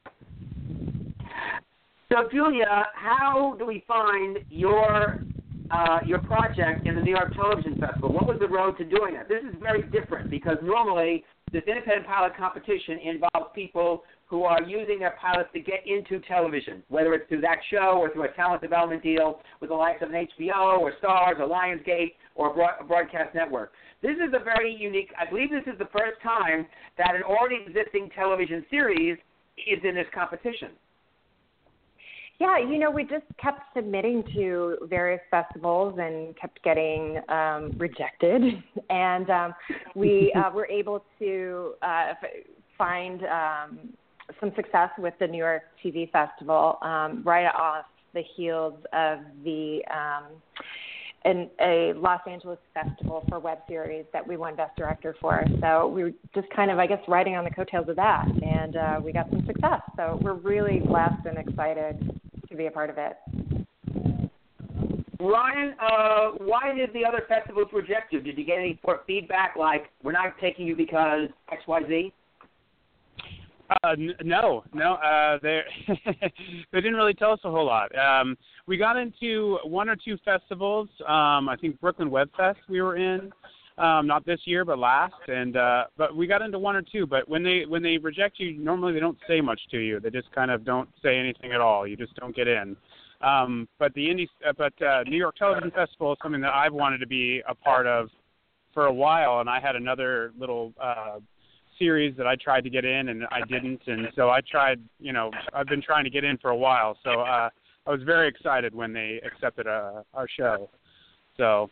So, Julia, how do we find your uh, your project in the New York Television Festival? What was the road to doing it? This is very different because normally this independent pilot competition involves people who are using their pilots to get into television, whether it's through that show or through a talent development deal with the likes of an H B O or Starz or Lionsgate or a, broad, a broadcast network. This is a very unique, I believe this is the first time that an already existing television series is in this competition. Yeah, you know, we just kept submitting to various festivals and kept getting um, rejected. And um, we uh, were able to uh, find um, some success with the New York T V Festival um, right off the heels of the um, an, a Los Angeles festival for web series that we won Best Director for. So we were just kind of, I guess, riding on the coattails of that, and uh, we got some success. So we're really blessed and excited to be a part of it. Ryan, uh, why did the other festivals reject you? Did you get any feedback like, we're not taking you because X Y Z? Uh, n- no, no, uh, they they didn't really tell us a whole lot. Um, we got into one or two festivals. Um, I think Brooklyn Web Fest we were in, um, not this year but last, and uh, but we got into one or two. But when they when they reject you, normally they don't say much to you. They just kind of don't say anything at all. You just don't get in. Um, but the Indie, uh, but uh, New York Television Festival is something that I've wanted to be a part of for a while, and I had another little Uh, series that I tried to get in and I didn't, and so I tried, you know, I've been trying to get in for a while, so uh, I was very excited when they accepted uh, our show. So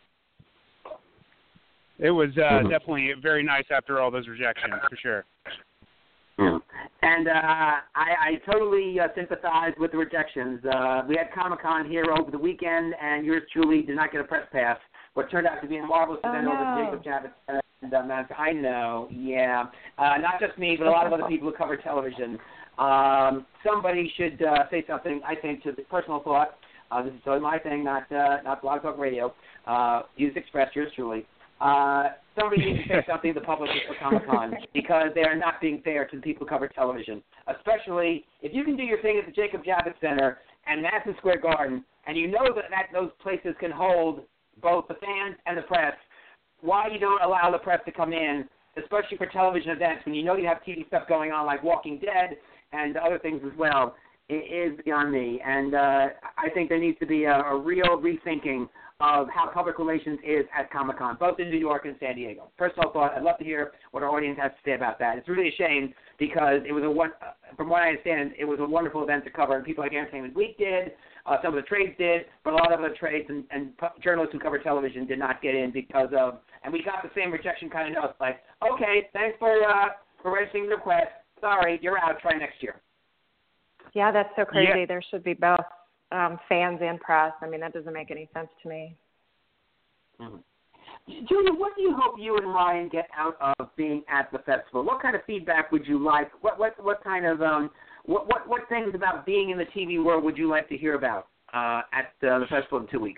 it was uh, mm-hmm. definitely very nice after all those rejections, for sure. Yeah. And uh, I, I totally uh, sympathize with the rejections. Uh, we had Comic-Con here over the weekend, and yours truly did not get a press pass. What turned out to be a marvelous oh, event no. over Jacob Javits. And, um, I know, yeah. Uh, not just me, but a lot of other people who cover television. Um, somebody should uh, say something, I think, to the personal thought. Uh, this is totally my thing, not uh, not Blog Talk Radio. Uh, use Express, yours truly. Uh, somebody needs to say something to the public for Comic-Con because they are not being fair to the people who cover television. Especially if you can do your thing at the Jacob Javits Center and Madison Square Garden, and you know that, that those places can hold both the fans and the press, why you don't allow the press to come in, especially for television events when you know you have T V stuff going on like Walking Dead and other things as well, it is beyond me. And uh, I think there needs to be a, a real rethinking of how public relations is at Comic-Con, both in New York and San Diego. Personal thought, I'd love to hear what our audience has to say about that. It's really a shame because it was a one, from what I understand, it was a wonderful event to cover, and people like Entertainment Week did, uh, some of the trades did, but a lot of other trades and, and journalists who cover television did not get in because of, and we got the same rejection kind of notes, like, okay, thanks for uh, for registering the request. Sorry, you're out. Try next year. Yeah, that's so crazy. Yeah. There should be both um, fans and press. I mean, that doesn't make any sense to me. Mm-hmm. Julia, what do you hope you and Ryan get out of being at the festival? What kind of feedback would you like? What what what kind of um what what, what things about being in the T V world would you like to hear about uh, at uh, the festival in two weeks?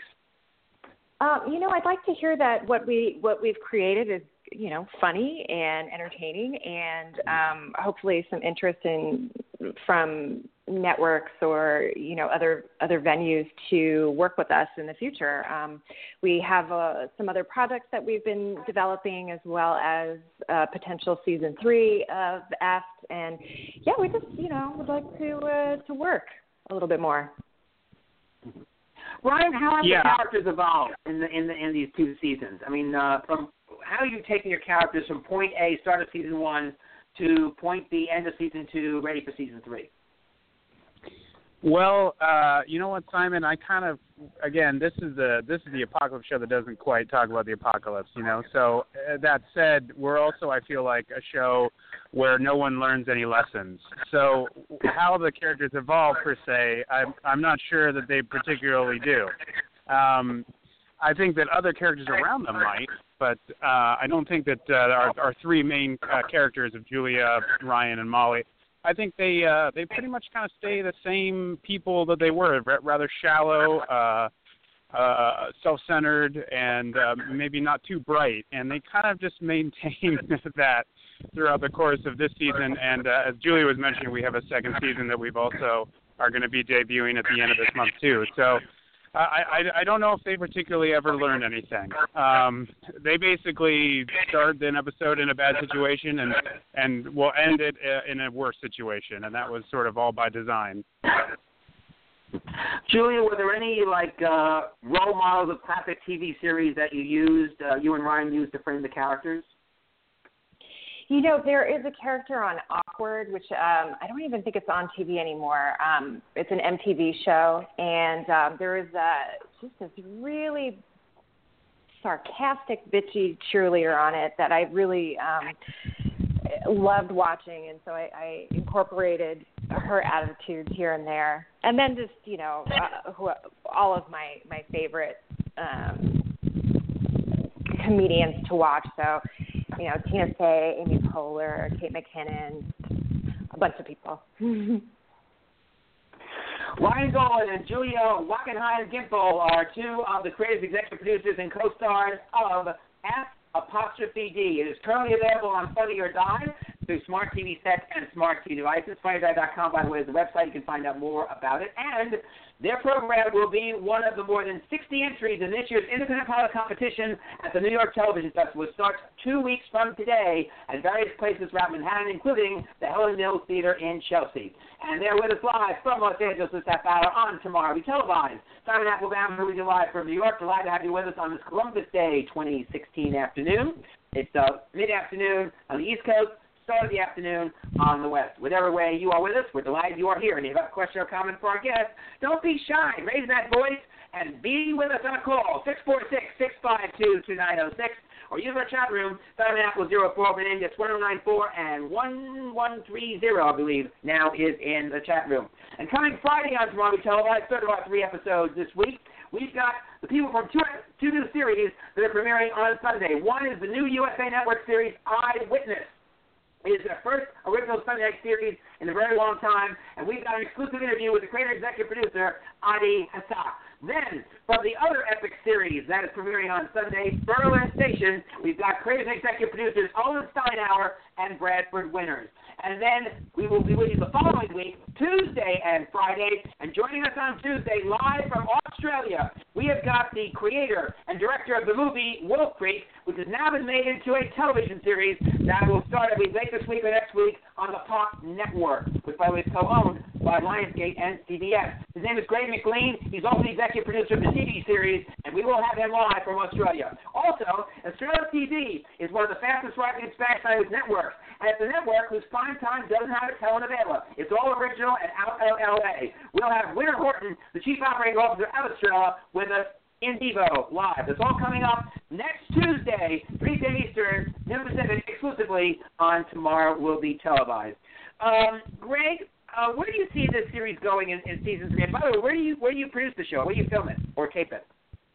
Um, you know, I'd like to hear that what we what we've created is, you know, funny and entertaining, and um, hopefully some interest in from networks or, you know, other other venues to work with us in the future. Um, we have uh, some other projects that we've been developing, as well as uh, potential season three of F, and yeah, we just, you know, would like to uh, to work a little bit more. Ryan, how have yeah. the characters evolved in the in the in these two seasons? I mean, uh, from how are you taking your characters from point A, start of season one, to point B, end of season two, ready for season three? Well, uh, you know what, Simon? I kind of, again, this is the this is the apocalypse show that doesn't quite talk about the apocalypse, you know. So uh, that said, we're also, I feel like, a show where no one learns any lessons. So how the characters evolve, per se, I'm I'm not sure that they particularly do. Um, I think that other characters around them might, but uh, I don't think that uh, our our three main uh, characters of Julia, Ryan, and Molly, I think they uh, they pretty much kind of stay the same people that they were, rather shallow, uh, uh, self-centered, and uh, maybe not too bright. And they kind of just maintain that throughout the course of this season. And uh, as Julia was mentioning, we have a second season that we've also are going to be debuting at the end of this month too. So I, I, I don't know if they particularly ever learned anything. Um, they basically start an episode in a bad situation and, and will end it in a worse situation, and that was sort of all by design. Julia, were there any like uh, role models of classic T V series that you used, uh, you and Ryan used to frame the characters? You know, there is a character on Awkward, which um, I don't even think it's on T V anymore. Um, it's an M T V show, and um, there is uh, just this really sarcastic, bitchy cheerleader on it that I really um, loved watching, and so I, I incorporated her attitudes here and there. And then just, you know, uh, who, all of my, my favorite um, comedians to watch, so... You know, Tina Fey, Amy Poehler, Kate McKinnon, a bunch of people. Ryan Golan and Julia Wackenheim-Gimple are two of the creative executive producers and co-stars of F apostrophe D. It is currently available on Funny or Die through smart T V sets and smart T V devices. funny or die dot com, by the way, is the website. You can find out more about it. And their program will be one of the more than sixty entries in this year's Independent Pilot Competition at the New York Television Festival, which starts two weeks from today at various places around Manhattan, including the Helen Mills Theater in Chelsea. And they're with us live from Los Angeles this half hour on Tomorrow We Televised. Simon Applebaum, who is live from New York. Delighted to have you with us on this Columbus Day twenty sixteen afternoon. It's uh, mid-afternoon on the East Coast, start of the afternoon on the West. Whatever way you are with us, we're delighted you are here. And if you have a question or comment for our guest, don't be shy. Raise that voice and be with us on a call, six four six, six five two, two nine zero six, or use our chat room, Simon Apple zero four, open in, it's one oh nine four and one one three zero, I believe, now is in the chat room. And coming Friday on Tomorrow We Televised, third of our three episodes this week, we've got the people from two, two new series that are premiering on Sunday. One is the new U S A Network series, Eyewitness. It is their first original Sunday night series in a very long time, and we've got an exclusive interview with the creator and executive producer, Adi Hassah. Then, from the other epic series that is premiering on Sunday, Berlin Station, we've got creators and executive producers Owen Steinauer and Bradford Winters. And then we will be with you the following week, Tuesday and Friday. And joining us on Tuesday, live from Australia, we have got the creator and director of the movie Wolf Creek, which has now been made into a television series that will start, I believe, late this week or next week on the Pop Network, which, by the way, is co-owned by Lionsgate and C B S. His name is Greg McLean. He's also the executive producer of the T V series, and we will have him live from Australia. Also, Australia T V is one of the fastest-rising Spanish language networks, and it's a network whose prime time doesn't have a telenovela. It's all original and out of L A. We'll have Winter Horton, the chief operating officer of Australia, with us in vivo live. It's all coming up next Tuesday, three p.m. Eastern, noon Pacific, exclusively on Tomorrow Will Be Televised. Um, Greg, uh, where do you see this series going in, in season three? And by the way, where do you where do you produce the show? Where do you film it or tape it?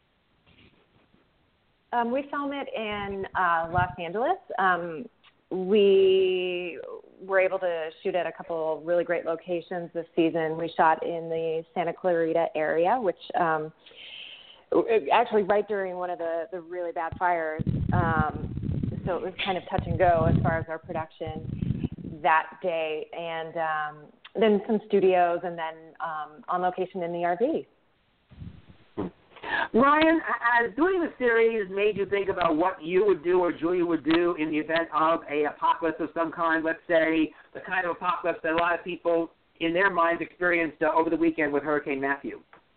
Um, we film it in uh, Los Angeles. Um, we were able to shoot at a couple of really great locations this season. We shot in the Santa Clarita area, which um, actually right during one of the, the really bad fires. Um, so it was kind of touch and go as far as our production that day. And um, then some studios, and then um, on location in the R V. Ryan, has doing the series made you think about what you would do or Julia would do in the event of a apocalypse of some kind, let's say the kind of apocalypse that a lot of people in their minds experienced uh, over the weekend with Hurricane Matthew?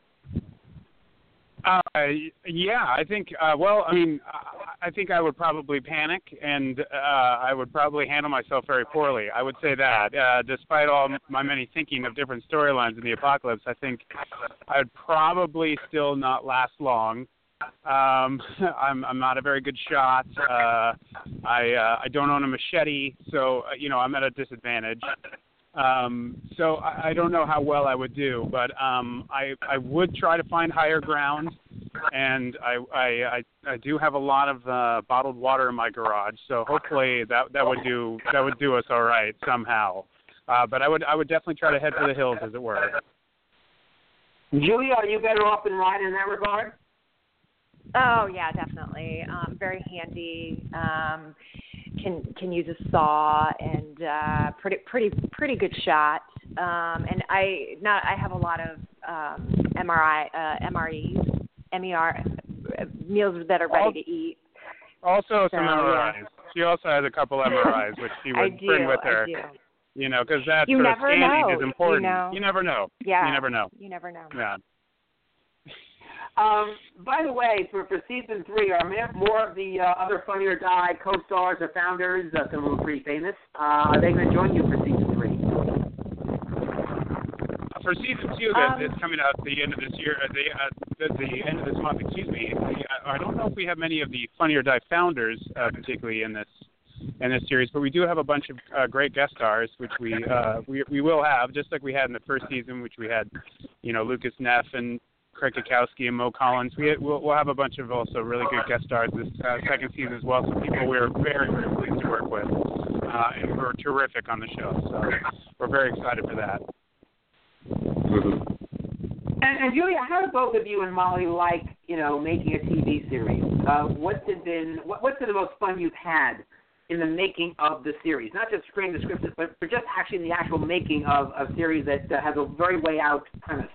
Uh, yeah, I think, uh, well, I mean, I think I would probably panic, and uh, I would probably handle myself very poorly. I would say that. Uh, despite all my many thinking of different storylines in the apocalypse, I think I would probably still not last long. Um, I'm, I'm not a very good shot. Uh, I, uh, I don't own a machete, so, uh, you know, I'm at a disadvantage. Um, so I, I don't know how well I would do, but um, I, I would try to find higher ground, and I, I, I, I do have a lot of uh, bottled water in my garage, so hopefully that, that would do that would do us all right somehow. Uh, but I would I would definitely try to head for the hills, as it were. Julia, are you better off than Ryan in that regard? Oh yeah, definitely. Um, very handy. Um, can can use a saw and uh, pretty pretty pretty good shot. Um, and I not I have a lot of um, M R I uh, M R Es, M E R meals that are ready All, to eat. Also, so, some M R Is. Yeah. She also has a couple M R Is, which she would I do, bring with her. I do. You know, because that You sort of never scanning know, is important. you know. You never know. Yeah. You never know. You never know. Yeah. Um, by the way, for, for season three, are more of the uh, other Funny or Die co-stars or founders, uh, some of them pretty famous, uh, are they going to join you for season three? For season two, um, that's coming out at the end of this year, uh, the, uh, the, the end of this month, excuse me, I, I don't know if we have many of the Funny or Die founders, uh, particularly in this in this series, but we do have a bunch of uh, great guest stars, which we, uh, we we will have, just like we had in the first season, which we had, you know, Lucas Neff and Craig Kukowski and Mo Collins. We, we'll, we'll have a bunch of also really good guest stars this uh, second season as well, some people we're very, very pleased to work with, uh, and who are terrific on the show. So we're very excited for that. Mm-hmm. And, and Julia, how do both of you and Molly like, you know, making a T V series? Uh, what's it been? What, what's been the most fun you've had in the making of the series? Not just creating the scripts, but, but just actually in the actual making of a series that uh, has a very way out premise.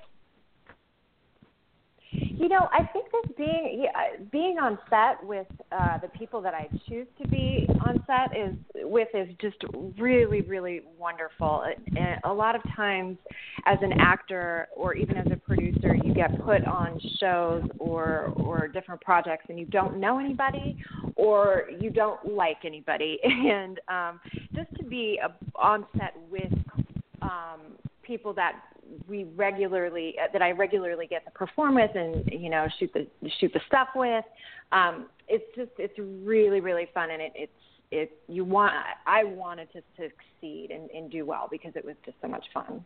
You know, I think that being yeah, being on set with uh, the people that I choose to be on set is with is just really, really wonderful. And a lot of times, as an actor or even as a producer, you get put on shows or or different projects, and you don't know anybody or you don't like anybody. And um, just to be a, on set with um, people that we regularly uh, that I regularly get to perform with and you know shoot the shoot the stuff with. Um, it's just it's really really fun, and it, it's it you want I wanted to succeed and, and do well because it was just so much fun.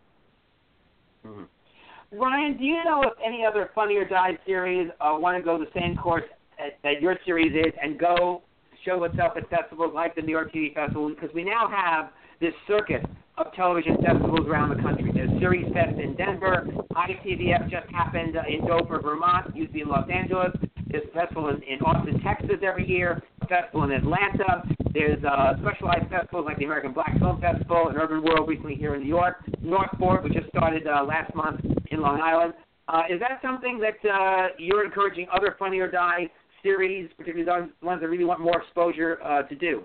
Mm-hmm. Ryan, do you know if any other Funny or Die series uh, want to go the same course that, that your series is and go show itself at festivals like the New York T V Festival? Because we now have this circuit of television festivals around the country. There's Series Fest in Denver. I T V F just happened uh, in Dover, Vermont. Used to be in Los Angeles. There's a festival in, in Austin, Texas every year. A festival in Atlanta. There's uh, specialized festivals like the American Black Film Festival and Urban World recently here in New York. Northport, which just started uh, last month in Long Island. Uh, is that something that uh, you're encouraging other Funny or Die series, particularly those ones that really want more exposure, uh, to do?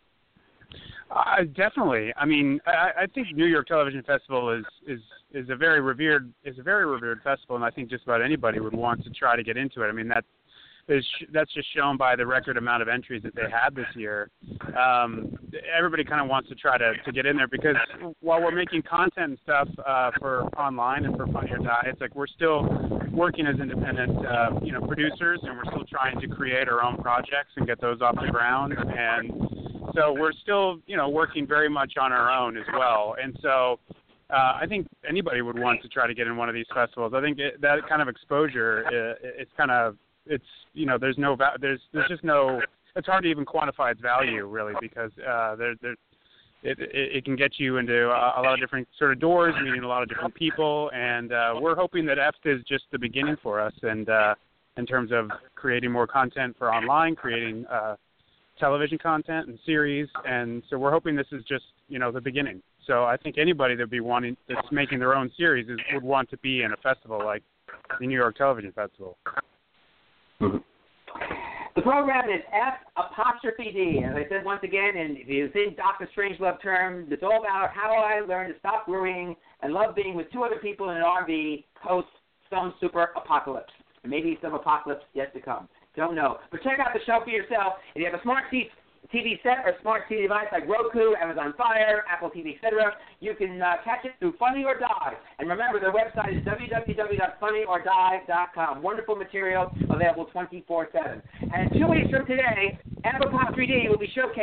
Uh, definitely. I mean, I, I think New York Television Festival is, is, is a very revered is a very revered festival, and I think just about anybody would want to try to get into it. I mean, that is that's just shown by the record amount of entries that they had this year. Um, everybody kind of wants to try to, to get in there because while we're making content and stuff uh, for online and for Funny or Die, it's like we're still working as independent, uh, you know, producers, and we're still trying to create our own projects and get those off the ground. And so we're still, you know, working very much on our own as well. And so uh, I think anybody would want to try to get in one of these festivals. I think it, that kind of exposure, it, it's kind of, it's, you know, there's no, there's, there's just no, it's hard to even quantify its value really because uh, there, there, it, it, it can get you into a, a lot of different sort of doors, meeting a lot of different people. And uh, we're hoping that E F T is just the beginning for us. And uh, in terms of creating more content for online, creating uh, television content and series, and so we're hoping this is just, you know, the beginning. So I think anybody that'd be wanting that's making their own series is, would want to be in a festival like the New York Television Festival. Mm-hmm. The program is F apostrophe D. As I said once again, and if you've seen Doctor Strangelove terms, it's all about how I learned to stop worrying and love being with two other people in an R V post some super apocalypse. And maybe some apocalypse yet to come. Don't know. But check out the show for yourself. If you have a smart T V set or smart T V device like Roku, Amazon Fire, Apple T V, et cetera, you can uh, catch it through Funny or Die. And remember, their website is w w w dot funny or die dot com. Wonderful material available twenty-four seven. And two weeks from today, F apostrophe D will be showcased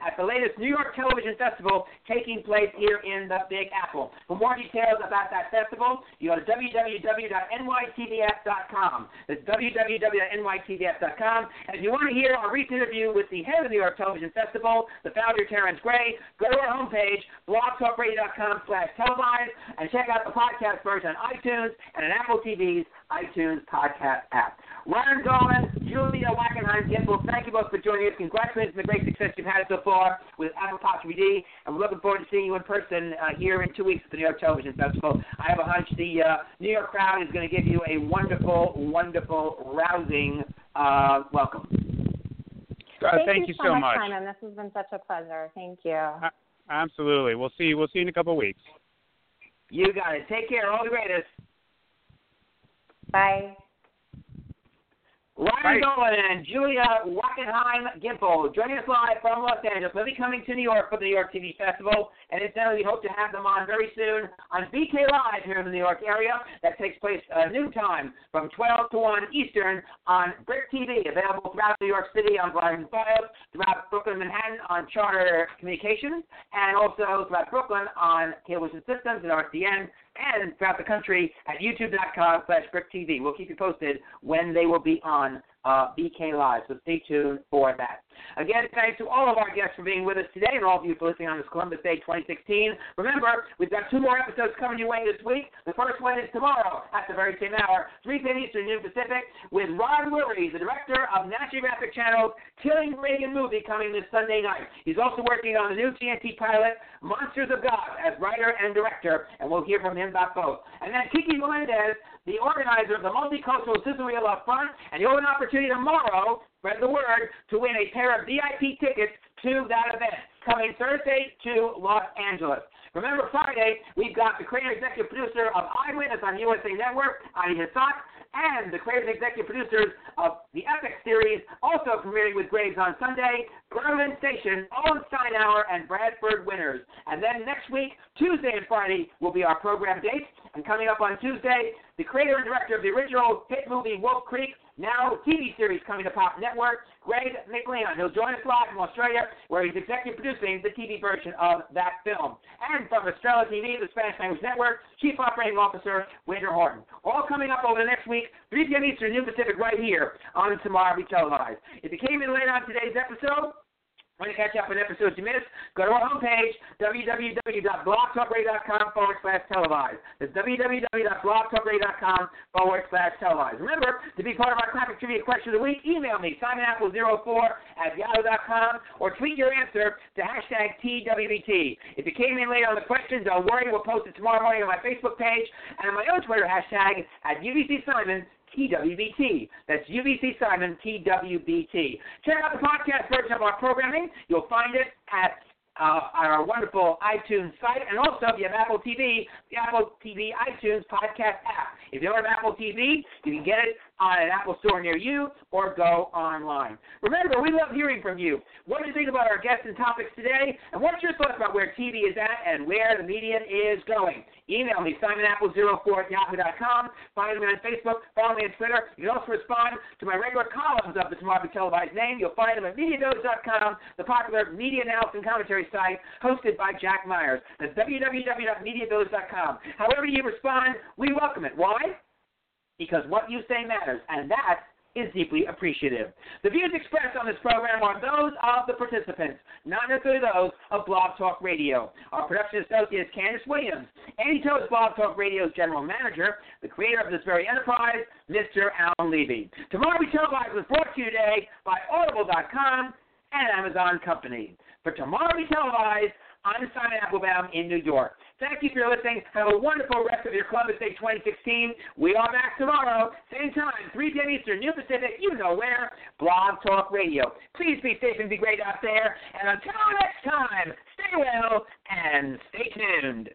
at the latest New York Television Festival taking place here in the Big Apple. For more details about that festival, you go to w w w dot n y t v f dot com. That's w w w dot n y t v f dot com. And if you want to hear our recent interview with the head of the New York Television Festival, the founder, Terrence Gray, go to our homepage, blog talk radio dot com slash televised, and check out the podcast version on iTunes and on Apple T V's iTunes podcast app. Ryan Dolan, Julia Wackenheim-Gimbel, thank you both for joining us. Congratulations on the great success you've had so far with Apple Apostrophe D, and we're looking forward to seeing you in person uh, here in two weeks at the New York Television Festival. I have a hunch the uh, New York crowd is going to give you a wonderful, wonderful, rousing uh, welcome. Uh, thank, thank you you so much, Simon. This has been such a pleasure. Thank you. Uh, absolutely. We'll see. We'll see you in a couple of weeks. You got it. Take care. All the greatest. Bye. Ryan Dolan and Julia Wackenheim-Gimbel joining us live from Los Angeles. They'll be coming to New York for the New York T V Festival, and incidentally, we hope to have them on very soon on B K Live here in the New York area. That takes place uh, noon time from twelve to one Eastern on Brick T V, available throughout New York City on Verizon Fios, throughout Brooklyn, Manhattan on Charter Communications, and also throughout Brooklyn on Cablevision Systems and R C N, and throughout the country at youtube dot com slash brick T V. We'll keep you posted when they will be on uh, B K Live, so stay tuned for that. Again, thanks to all of our guests for being with us today and all of you for listening on this Columbus Day twenty sixteen. Remember, we've got two more episodes coming your way this week. The first one is tomorrow at the very same hour, three p.m. Eastern, noon Pacific, with Ron Lurie, the director of National Geographic Channel's Killing Reagan movie, coming this Sunday night. He's also working on the new T N T pilot, Monsters of God, as writer and director, and we'll hear from him about both. And then Kiki Melendez, the organizer of the Multicultural Sizzle Reel Up Front, and you'll have an opportunity tomorrow, spread the word, to win a pair of V I P tickets to that event, coming Thursday to Los Angeles. Remember, Friday, we've got the creative executive producer of Eyewitness on U S A Network, Ani Hassan, and the creative executive producers of the Epic series, also premiering with Graves on Sunday, Berlin Station, Owen Steinauer, and Bradford Winners. And then next week, Tuesday and Friday, will be our program dates. And coming up on Tuesday, the creator and director of the original hit movie Wolf Creek, now T V series coming to Pop Network, Greg McLeon. He'll join us live from Australia, where he's executive producing the T V version of that film. And from Estrella T V, the Spanish language network, Chief Operating Officer Winter Horton. All coming up over the next week, three p.m. Eastern, noon Pacific, right here on Tomorrow Be Televised. If you came in late on today's episode, want to catch up on episodes you missed, go to our homepage, w w w dot blog talk radio dot com forward slash televised. That's w w w dot blog talk radio dot com forward slash televised. Remember, to be part of our Classic Trivia Question of the Week, email me, simon apple zero four at yahoo dot com, or tweet your answer to hashtag T W B T. If you came in late on the question, don't worry, we'll post it tomorrow morning on my Facebook page and on my own Twitter hashtag at U B C Simon T W B T. That's U B C Simon T W B T. Check out the podcast version of our programming. You'll find it at uh, our wonderful iTunes site, and also if you have Apple T V, the Apple T V iTunes podcast app. If you don't have Apple T V, you can get it on an Apple store near you or go online. Remember, we love hearing from you. What do you think about our guests and topics today? And what's your thoughts about where T V is at and where the media is going? Email me, simon apple zero four at yahoo dot com. Find me on Facebook. Follow me on Twitter. You can also respond to my regular columns of the Tomorrow Be Televised name. You'll find them at media dose dot com, the popular media analysis and commentary site hosted by Jack Myers. That's w w w dot media dose dot com. However you respond, we welcome it. Why? Because what you say matters, and that is deeply appreciative. The views expressed on this program are those of the participants, not necessarily those of Blog Talk Radio. Our production associate is Candace Williams. Andy Toe is Blog Talk Radio's general manager, the creator of this very enterprise, Mister Alan Levy. Tomorrow Be Televised was brought to you today by audible dot com and Amazon Company. For Tomorrow Be Televised, I'm Simon Applebaum in New York. Thank you for listening. Have a wonderful rest of your Columbus Day twenty sixteen. We are back tomorrow, same time, three p.m. Eastern, noon Pacific, you know where, Blog Talk Radio. Please be safe and be great out there. And until next time, stay well and stay tuned.